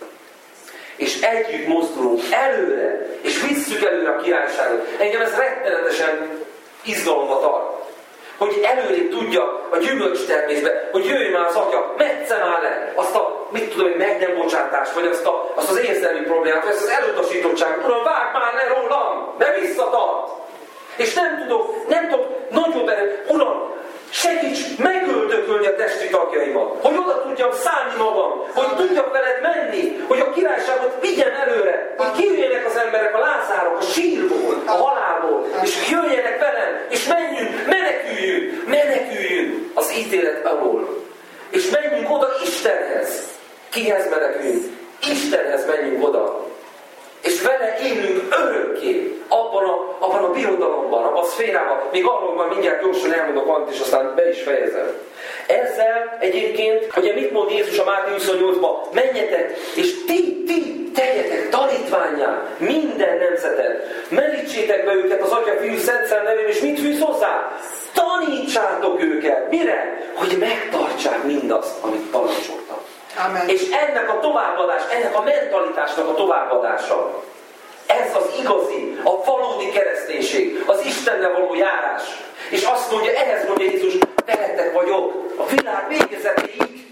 És együtt mozdulunk előre, és visszük előre a királyságot. Engem ez rettenetesen izgalomba tart. Hogy előrébb tudja a gyümölcstermésbe, hogy jöjjön már az atya, metsze már le azt a, mit tudom, hogy meg nem bocsátást, vagy azt, a, azt az érzelmi problémát, vagy azt az elutasítottságot. Uram, vágj már le rólam, ne visszatart! És nem tudok, nem tudok nagyobb erő, Uram, segíts megöldökölni a testi tagjaimat, hogy oda tudjam szállni magam, hogy tudjak veled menni, hogy a királyságot vigyen előre, hogy kijöjjenek az emberek, a Lázárok, a sírból, a halálból, és jöjjenek velem, és menjünk, meneküljünk, meneküljünk az ítélet alól. És menjünk oda Istenhez. Kihez meneküljünk? Istenhez menjünk oda. És vele élünk örökké, abban a, abban a birodalomban, abban a szférában. Még arról már mindjárt gyorsan elmondok valamit, és aztán be is fejezem. Ezzel egyébként, ugye mit mond Jézus a Máté huszonnyolcban? Menjetek, és ti, ti tegyetek tanítvánnyá minden nemzetet. Merítsétek be őket az Atya, Fiú, Szent Szellem nevében, és mit fűz hozzá? Tanítsátok őket. Mire? Hogy megtartsák mindazt, amit parancsoltam. Amen. És ennek a továbbadás, ennek a mentalitásnak a továbbadása, ez az igazi, a valódi kereszténység, az Istennel való járás. És azt mondja, ehhez mondja Jézus, veletek vagyok a világ végezetéig.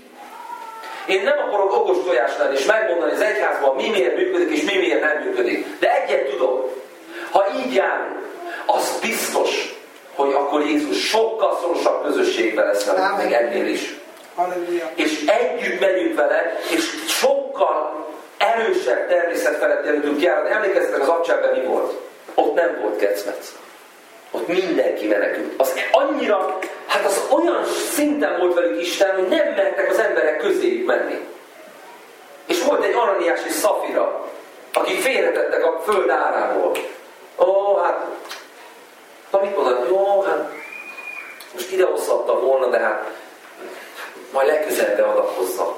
Én nem akarok okos tojás lenni, és megmondani az egyházban, mi miért működik, és mi miért nem működik. De egyet tudok, ha így járunk, az biztos, hogy akkor Jézus sokkal szorosabb közösségben lesz velünk, meg ennél is. Halleluja. És együtt megyünk vele, és sokkal erősebb természetfeletti tudunk járni. Emlékezzetek, az Abcsában mi volt? Ott nem volt kecmec. Ott mindenki menekült. Az annyira, hát az olyan szinten volt velük Isten, hogy nem mertek az emberek közéjük menni. És volt egy Ananiás és Szafira, akik félretettek a föld árából. Ó, hát, na mit mondod? Jó, hát, most idehozhattam volna, de hát, majd legközelebbre adakozza.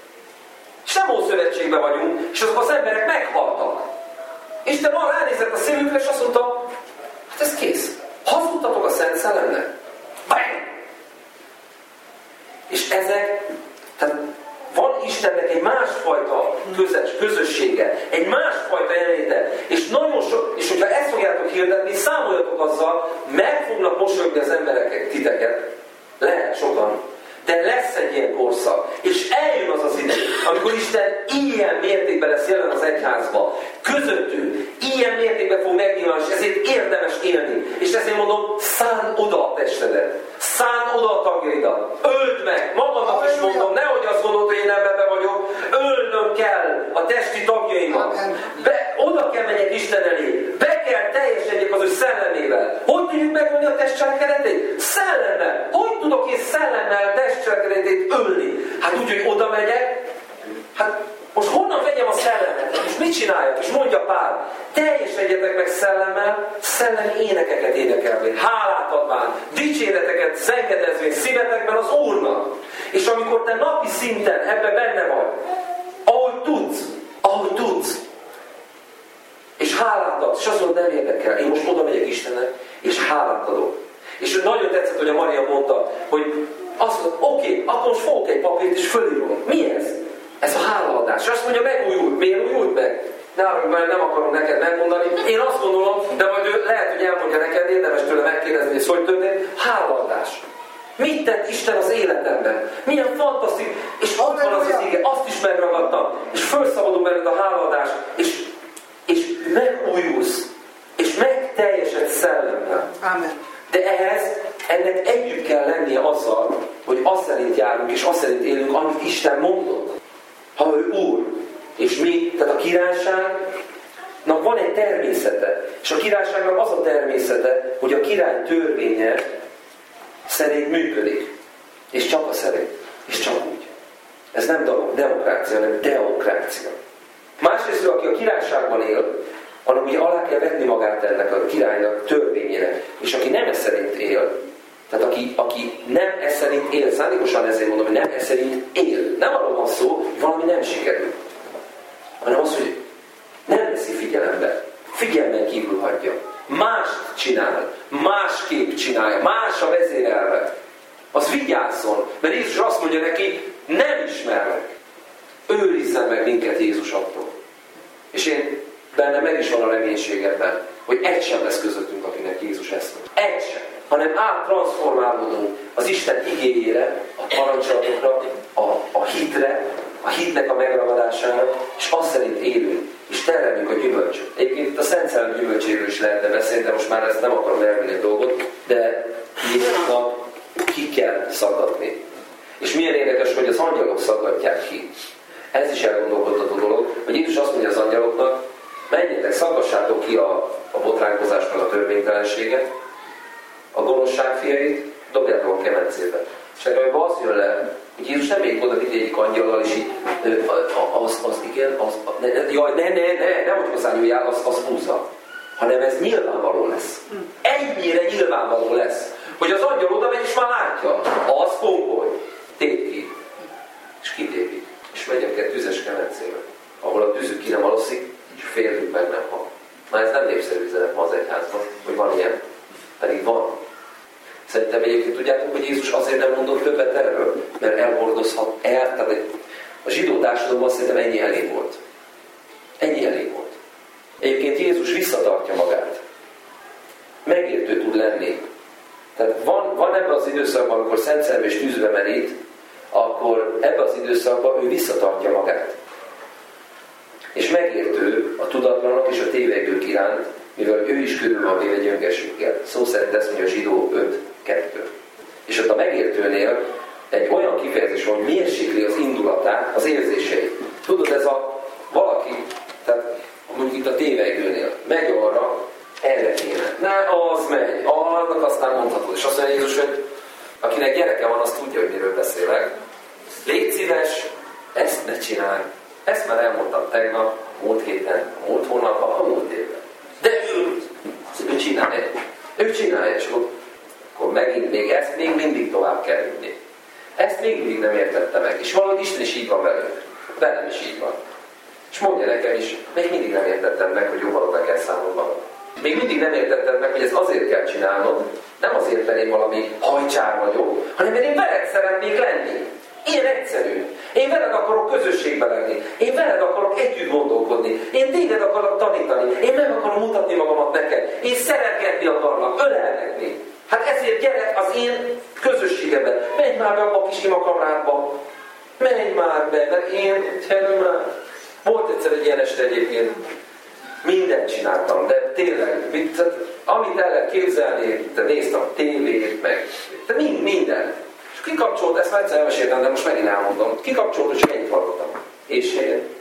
És nem Ószövetségben vagyunk, és azok az emberek meghaltak. Isten arra elnézett a szívükre, és azt mondta, hát ez kész. Hazudtatok a Szent Szellemnek. Bang! És ezek, tehát van Istennek egy másfajta közös, közössége, egy másfajta jelenléte, és nagyon sok, és hogyha ezt fogjátok hirdetni, számoljatok azzal, meg fognak mosolyogni az emberek titeket, lehet sokan, de lesz egy ilyen korszak, és eljön az az idő, amikor Isten ilyen mértékben lesz jelen az egyházba, közöttünk, ilyen mértékben fog megnyilvánulni, és ezért érdemes élni. És ezért mondom, szán oda a testedet, szán oda a tagjaidat, tagjaidat. Öld meg! Magamnak is mondom, nehogy azt gondolod, hogy én ebben vagyok. Ölnöm kell a testi tagjaimat. Be, oda kell menjek Isten elé. Be kell teljesedjek az ő szellemével. Hogy tudjuk megölni a testcselekedetét? Szellemmel. Hogy tudok én szellemmel testcselekedetét ölni? Hát úgy, hogy oda megyek. Hát most honnan vegyem a szellemet? Most mit csináljak? És mondja Pál, teljesedjetek meg szellemmel, szellemi énekeket énekelvén, hálát adván, dicséreteket zengedezvén szívetekben az Úrnak. És amikor te napi szinten ebben benne vagy, ahogy tudsz, ahogy tudsz, és hálát adsz, és azt mondod, nem érdekel, én most oda megyek Istennek, és hálát adok. És nagyon tetszett, hogy a Maria mondta, hogy azt mondta, oké, okay, akkor most fogok egy papírt, és fölírom. Mi ez? Ez a hálaadás. És azt mondja, megújult. Miért újult meg? Nálam nem akarom neked megmondani. Én azt gondolom, de majd ő lehet, hogy elmondja neked, érdemes tőle megkérdezni, hogy ez hogy történt. Hálaadás. Mit tett Isten az életemben? Milyen fantasztikus. És ott van az az ige, azt is megragadtam. És felszabadul benned a hálaadás. És, és megújulsz. És megteljesed szellemmel. Amen. De ehhez, ennek együtt kell lennie azzal, hogy azt szerint járunk, és azt szerint élünk, amit Isten mondott. Ha ő Úr, és mi, tehát a királyságnak van egy természete, és a királyságnak az a természete, hogy a király törvénye szerint működik, és csak a szerint, és csak úgy. Ez nem demokrácia, hanem teokrácia. Másrészt, aki a királyságban él, annak ugye alá kell vetni magát ennek a királynak törvényének, és aki nem ez szerint él, tehát aki, aki nem ez szerint él, szándékosan ezért mondom, hogy nem ez szerint él. Nem arról van szó, hogy valami nem sikerül, hanem az, hogy nem veszi figyelembe. Figyelmen kívül hagyja. Mást csinál, másképp csinálja, más a vezérelve. Az vigyázzon, mert Jézus azt mondja neki, nem ismerlek. Őrizzen meg minket Jézus attól. És én benne meg is van a reménység ebben, hogy egy sem lesz közöttünk, akinek Jézus ezt mondja. Egy sem. Hanem áttranszformálódunk az Isten igéjére, a parancsolatokra, a, a hitre, a hitnek a megragadására, és azt szerint élünk, és teremjük a gyümölcsöt. Egyébként itt a Szent Szellem gyümölcséről is lehetne beszélni, de most már ezt nem akarom elvinni a dolgot, de Jézusnak ki kell szakadni. És milyen érdekes, hogy az angyalok szakadják ki. Ez is elgondolkodható dolog, hogy Jézus azt mondja az angyaloknak, menjetek, szakassátok ki a, a botránkozást, meg a törvénytelenséget, a gonoszság fiait, dobjátok a kemencébe. És erről az jön le, hogy Jézus nem még oda vitt egyik angyallal, és így, az, az igen, az, ne, ne, jaj, ne, ne, ne, nem hogy hozzányúljál, az, az húzza. Hanem ez nyilvánvaló lesz. Ennyire nyilvánvaló lesz, hogy az angyal oda megy, és már látja. Az kongoly. Tép ki. És kitépik. És megy a tüzes kemencébe, ahol a tűzük ki nem aluszik, és félünk meg nem hal. Már ez nem népszerű üzenet ma az egyházban, hogy van ilyen. Pedig van. Szerintem egyébként tudjátok, hogy Jézus azért nem mondott többet erről, mert elhordozhat el. Tehát a zsidó társadalomban szerintem ennyi elég volt. Ennyi elég volt. Egyébként Jézus visszatartja magát. Megértő tud lenni. Tehát van, van ebben az időszakban, amikor Szent Szellem és tűzbe merít, akkor ebben az időszakban ő visszatartja magát. És megértő a tudatlanok és a tévegők iránt, mivel ő is körül van véve gyöngességgel. Szó szerint ezt mondja a Zsidó öt kettő. És ott a megértőnél egy olyan kifejezés van, hogy mérsékli az indulatát, az érzéseit. Tudod, ez a valaki, tehát mondjuk itt a tévegőnél, megy arra, erre kéne. Ne, az megy, annak aztán mondhatod. És azt mondja Jézus, hogy akinek gyereke van, az tudja, hogy miről beszélek. Légy szíves, ezt ne csinálj. Ezt már elmondtam tegnap, múlt héten, múlt hónapban, a múlt évben. De ő, ő csinálja. Ő csinálja, és akkor megint még ezt még mindig tovább kell vinni. Ezt még mindig nem értette meg. És valahogy Isten is így van velünk. Velem is így van. És mondja nekem is, még mindig nem értettem meg, hogy jóval oda kell számolni valamit. Még mindig nem értetted meg, hogy ezt azért kell csinálnod, nem azért, mert én valami hajcsár vagyok, hanem mert én veled szeretnék lenni. Ilyen egyszerű. Én veled akarok közösségben lenni. Én veled akarok együtt gondolkodni. Én téged akarok tanítani. Én meg akarom mutatni magamat neked. Én szeretgetni akarlak, ölelgetni. Hát ezért gyere az én közösségembe. Menj már be abba a kis imakamrádba. Menj már be, mert én, gyere már. Volt egyszer egy ilyen este egyébként. Mindent csináltam, de tényleg, amit el lehet képzelni, te néztem a tévét, meg mind, minden. És És kikapcsolt, ezt már egyszer elmeséltem, de most megint elmondom. Kikapcsolt, hogy csak ennyit hallottam. És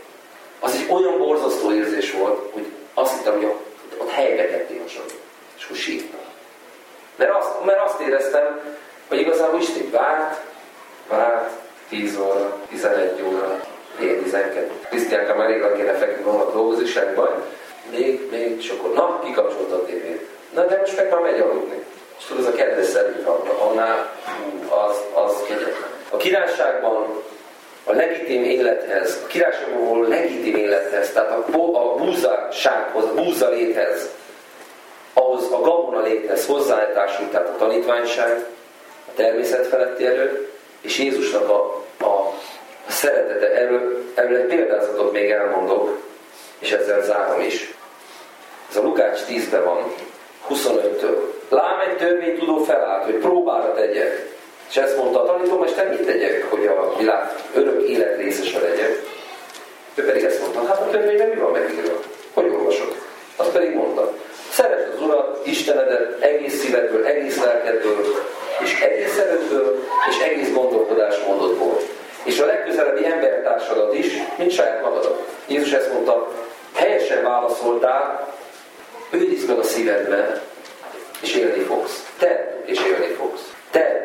az egy olyan borzasztó érzés volt, hogy azt hittem, hogy ott helybegették a sorot. És úgy sírtam. Mert azt, mert azt éreztem, hogy igazából Isten várt, várt, tíz óra, tizenegy óra, fél tizenkettő. Krisztiánka már rég kéne feküdni volna dolgozni, semmi baj. Még, még, és akkor, na, kikapcsolta a tévét. Na, de most meg már megy aludni. És tudod, az a kedves szerint annál, az, az kegyetlen. A királyságban a legitim élethez, a királyságban való legitim élethez, tehát a, a búzasághoz, a búza léthez, ahhoz a gabona léthez hozzátársult, tehát a tanítványság, a természet feletti erő, és Jézusnak a, a, a szeretete. Erről, erről egy példázatot még elmondok, és ezzel zárom is. Ez a Lukács tízben van, huszonöttől. Lám egy törvénytudó felállt, hogy próbára tegyek. És ezt mondta a tanítómester, mit tegyek, hogy a világ örök élet részese legyek? Ő pedig ezt mondta, hát a törvényben mi van megírva? Hogy olvasod? Azt pedig mondta, szeresd az Urat, Istenedet egész szívedből, egész lelkedből, és egész erődből, és egész gondolkodásmódodból. És a legközelebbi embertársadat is, mint saját magadat. Jézus ezt mondta, helyesen válaszoltál, őrizd meg a szívedbe, és élni fogsz. Tedd, és élni fogsz. Tedd,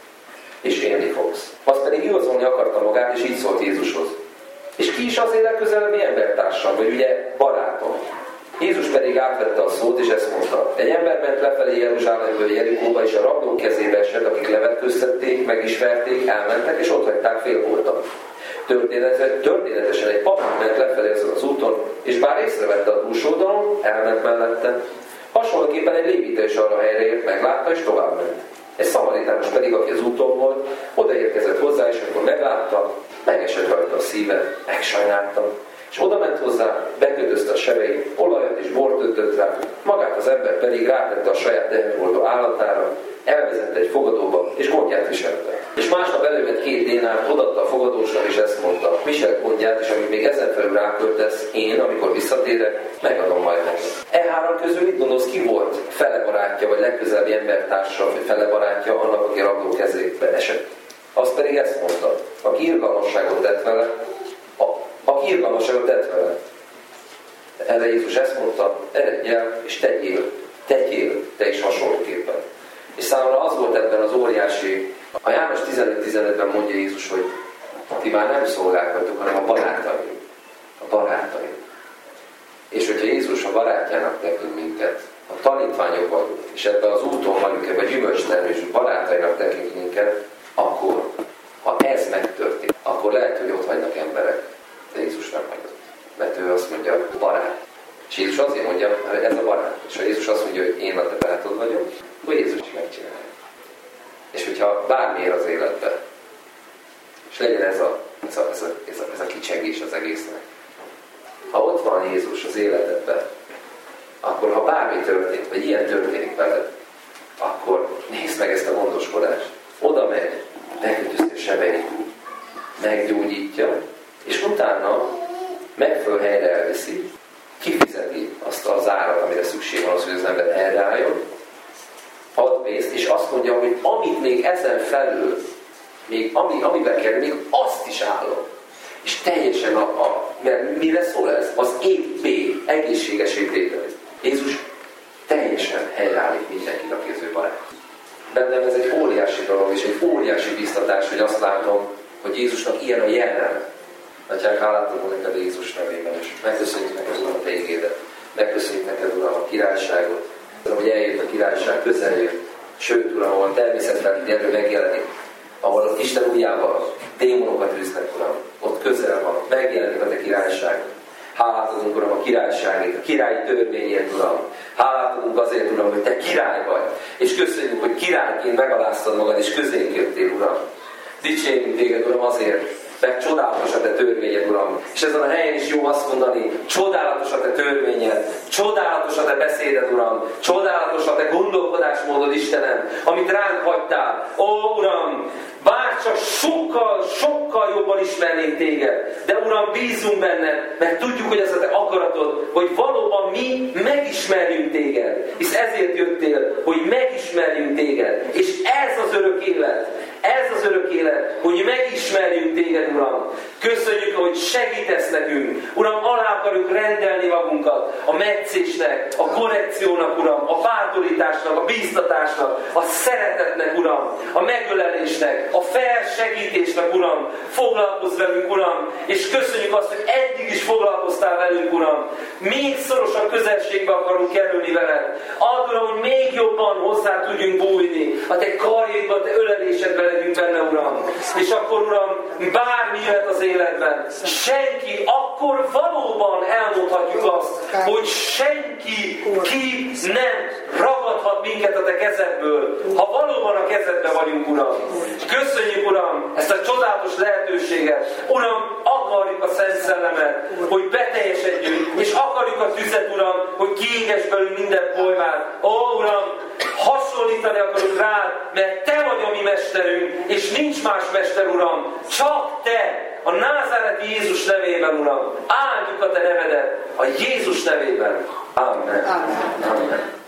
és élni fogsz. Azt pedig igazolni akarta magát, és így szólt Jézushoz. És ki is azért legközelebbi embertársam, vagy ugye barátom. Jézus pedig átvette a szót, és ezt mondta. Egy ember ment lefelé Jeruzsálemből Jerikóba, és a rablók kezébe esett, akik levetköztették, megismerték, elmentek, és ott hagyták félholtan. Történetesen egy pap ment lefelé ezen az úton, és bár észrevette a túlsódalom, elment mellette. Hasonlóképpen egy lévita is arra helyre ért, meglátta, és tovább ment. Egy szamaritános pedig, aki az úton volt, odaérkezett hozzá, és amikor meglátta, megesett rajta a szíve, megsajnálta. És oda ment hozzá, bekötözte a sebeit, olajat és bort öntött rá, magát az ember pedig rátette a saját teherhordó állatára, elvezette egy fogadóba, és gondját viselte. És másnap elővett két dénárt, odaadta a fogadósnak, és ezt mondta, visel gondját, és amit még ezen felül ráköltesz, én, amikor visszatérek, megadom majd neki. E három közül mit gondolsz, ki volt fele barátja, vagy legközelebbi embertársa, vagy fele barátja annak, aki rabló kezébe esett? Azt pedig ezt mondta, aki irgalmasságot tett vele, a, aki irgalmasságot tett vele. Erre Jézus ezt mondta, eredj el, és tegyél, tegyél, te is hasonlóképpen. És számomra az volt ebben az óriási, a János tizenöt tizenötben mondja Jézus, hogy ti már nem szolgák vagytok, hanem a barátaim. A barátaim. És hogyha Jézus a barátjának tekint minket, a tanítványok vagyunk, és ebben az úton vagyunk, ebben a gyümölcstermésű barátainak tekint minket, akkor, ha ez megtörténik, akkor lehet, hogy ott hagynak emberek, de Jézus nem hagyott. Mert ő azt mondja, barát. És Jézus azért mondja, hogy ez a barát. És ha Jézus azt mondja, hogy én a te barátod vagyok, akkor Jézus is megcsinálja. És hogyha bármiért az életben, és legyen ez a, ez a, ez a, ez a, ez a kicsengés az egésznek. Ha ott van Jézus az életedben, akkor ha bármi történik, vagy ilyen történik veled, akkor nézd meg ezt a gondoskodást. Oda megy, megkötözti a sebeit, meggyógyítja, és utána megfelelő helyre elviszi, kifizeti azt az árat, amire szükség van az, hogy az ember erre álljon, ad pénzt, és azt mondja, hogy amit még ezen felül, még ami, amiben kell, még azt is állom. És teljesen a, a mert mire szól ez? Az épé, egészséges épétel. Jézus teljesen helyreállít mindenkit, aki az ő barát. Bennem ez egy óriási dolog, és egy óriási biztatás, hogy azt látom, hogy Jézusnak ilyen a jelen. Atyánk, hálát adunk neked Jézus nevében, és megköszönjük neked, Uram, a te igédet. Megköszönjük neked, Uram, a királyságot. Tudom, hogy eljött a királyság, közel jött. Sőt, Uram, ahol természetlen erő megjelenik, ahol Isten ujjával démonokat üznek, Uram, ott közel van, megjelenik a te királyság. Hálát adunk, Uram, a királyságért, a királyi törvényért, Uram. Hálát adunk azért, Uram, hogy te király vagy. És köszönjük, hogy királyként megaláztad magad, és közénk jöttél, Uram. Dicsérjünk téged, Uram, azért, mert csodálatos a te törvényed, Uram. És ezen a helyen is jó azt mondani, csodálatos a te törvényed, csodálatos a te beszéded, Uram, csodálatos a te gondolkodásmódod, Istenem, amit ránk hagytál. Ó, Uram, bárcsak sokkal, sokkal jobban ismernénk téged, de Uram, bízunk benned, mert tudjuk, hogy ez a te akaratod, hogy valóban mi megismerjünk téged. Hisz ezért jöttél, hogy megismerjünk téged. És ez az örök élet. Ez az örök élet, hogy megismerjünk Téged, Uram. Köszönjük, hogy segítesz nekünk. Uram, alá akarjuk rendelni magunkat a metszésnek, a korrekciónak, Uram, a bátorításnak, a bíztatásnak, a szeretetnek, Uram, a megölelésnek, a felsegítésnek, Uram. Foglalkozz velünk, Uram, és köszönjük azt, hogy eddig is foglalkoztál velünk, Uram. Még szorosabb közelségbe akarunk kerülni veled. Add, Uram, hogy még jobban hozzá tudjunk bújni. A Te karjaidban, a Te ölelésedben legyünk benne, Uram. És akkor, Uram, bármi jöhet az életben, senki, akkor valóban elmondhatjuk azt, hogy senki ki nem ragadhat minket a Te kezedből, ha valóban a kezedben vagyunk, Uram. Köszönjük, Uram, ezt a csodálatos lehetőséget. Uram, akarjuk a Szent Szellemet, hogy beteljesedjünk, és akarjuk a tüzet, Uram, hogy kiégess belőlünk minden polymát. Ó, Uram, hasonlítani akarunk rád, mert Te vagy a mi mesterünk, és nincs más mester, Uram, csak Te. A názáreti Jézus nevében, Uram, áldjuk a Te nevedet, a Jézus nevében. Amen. Amen. Amen.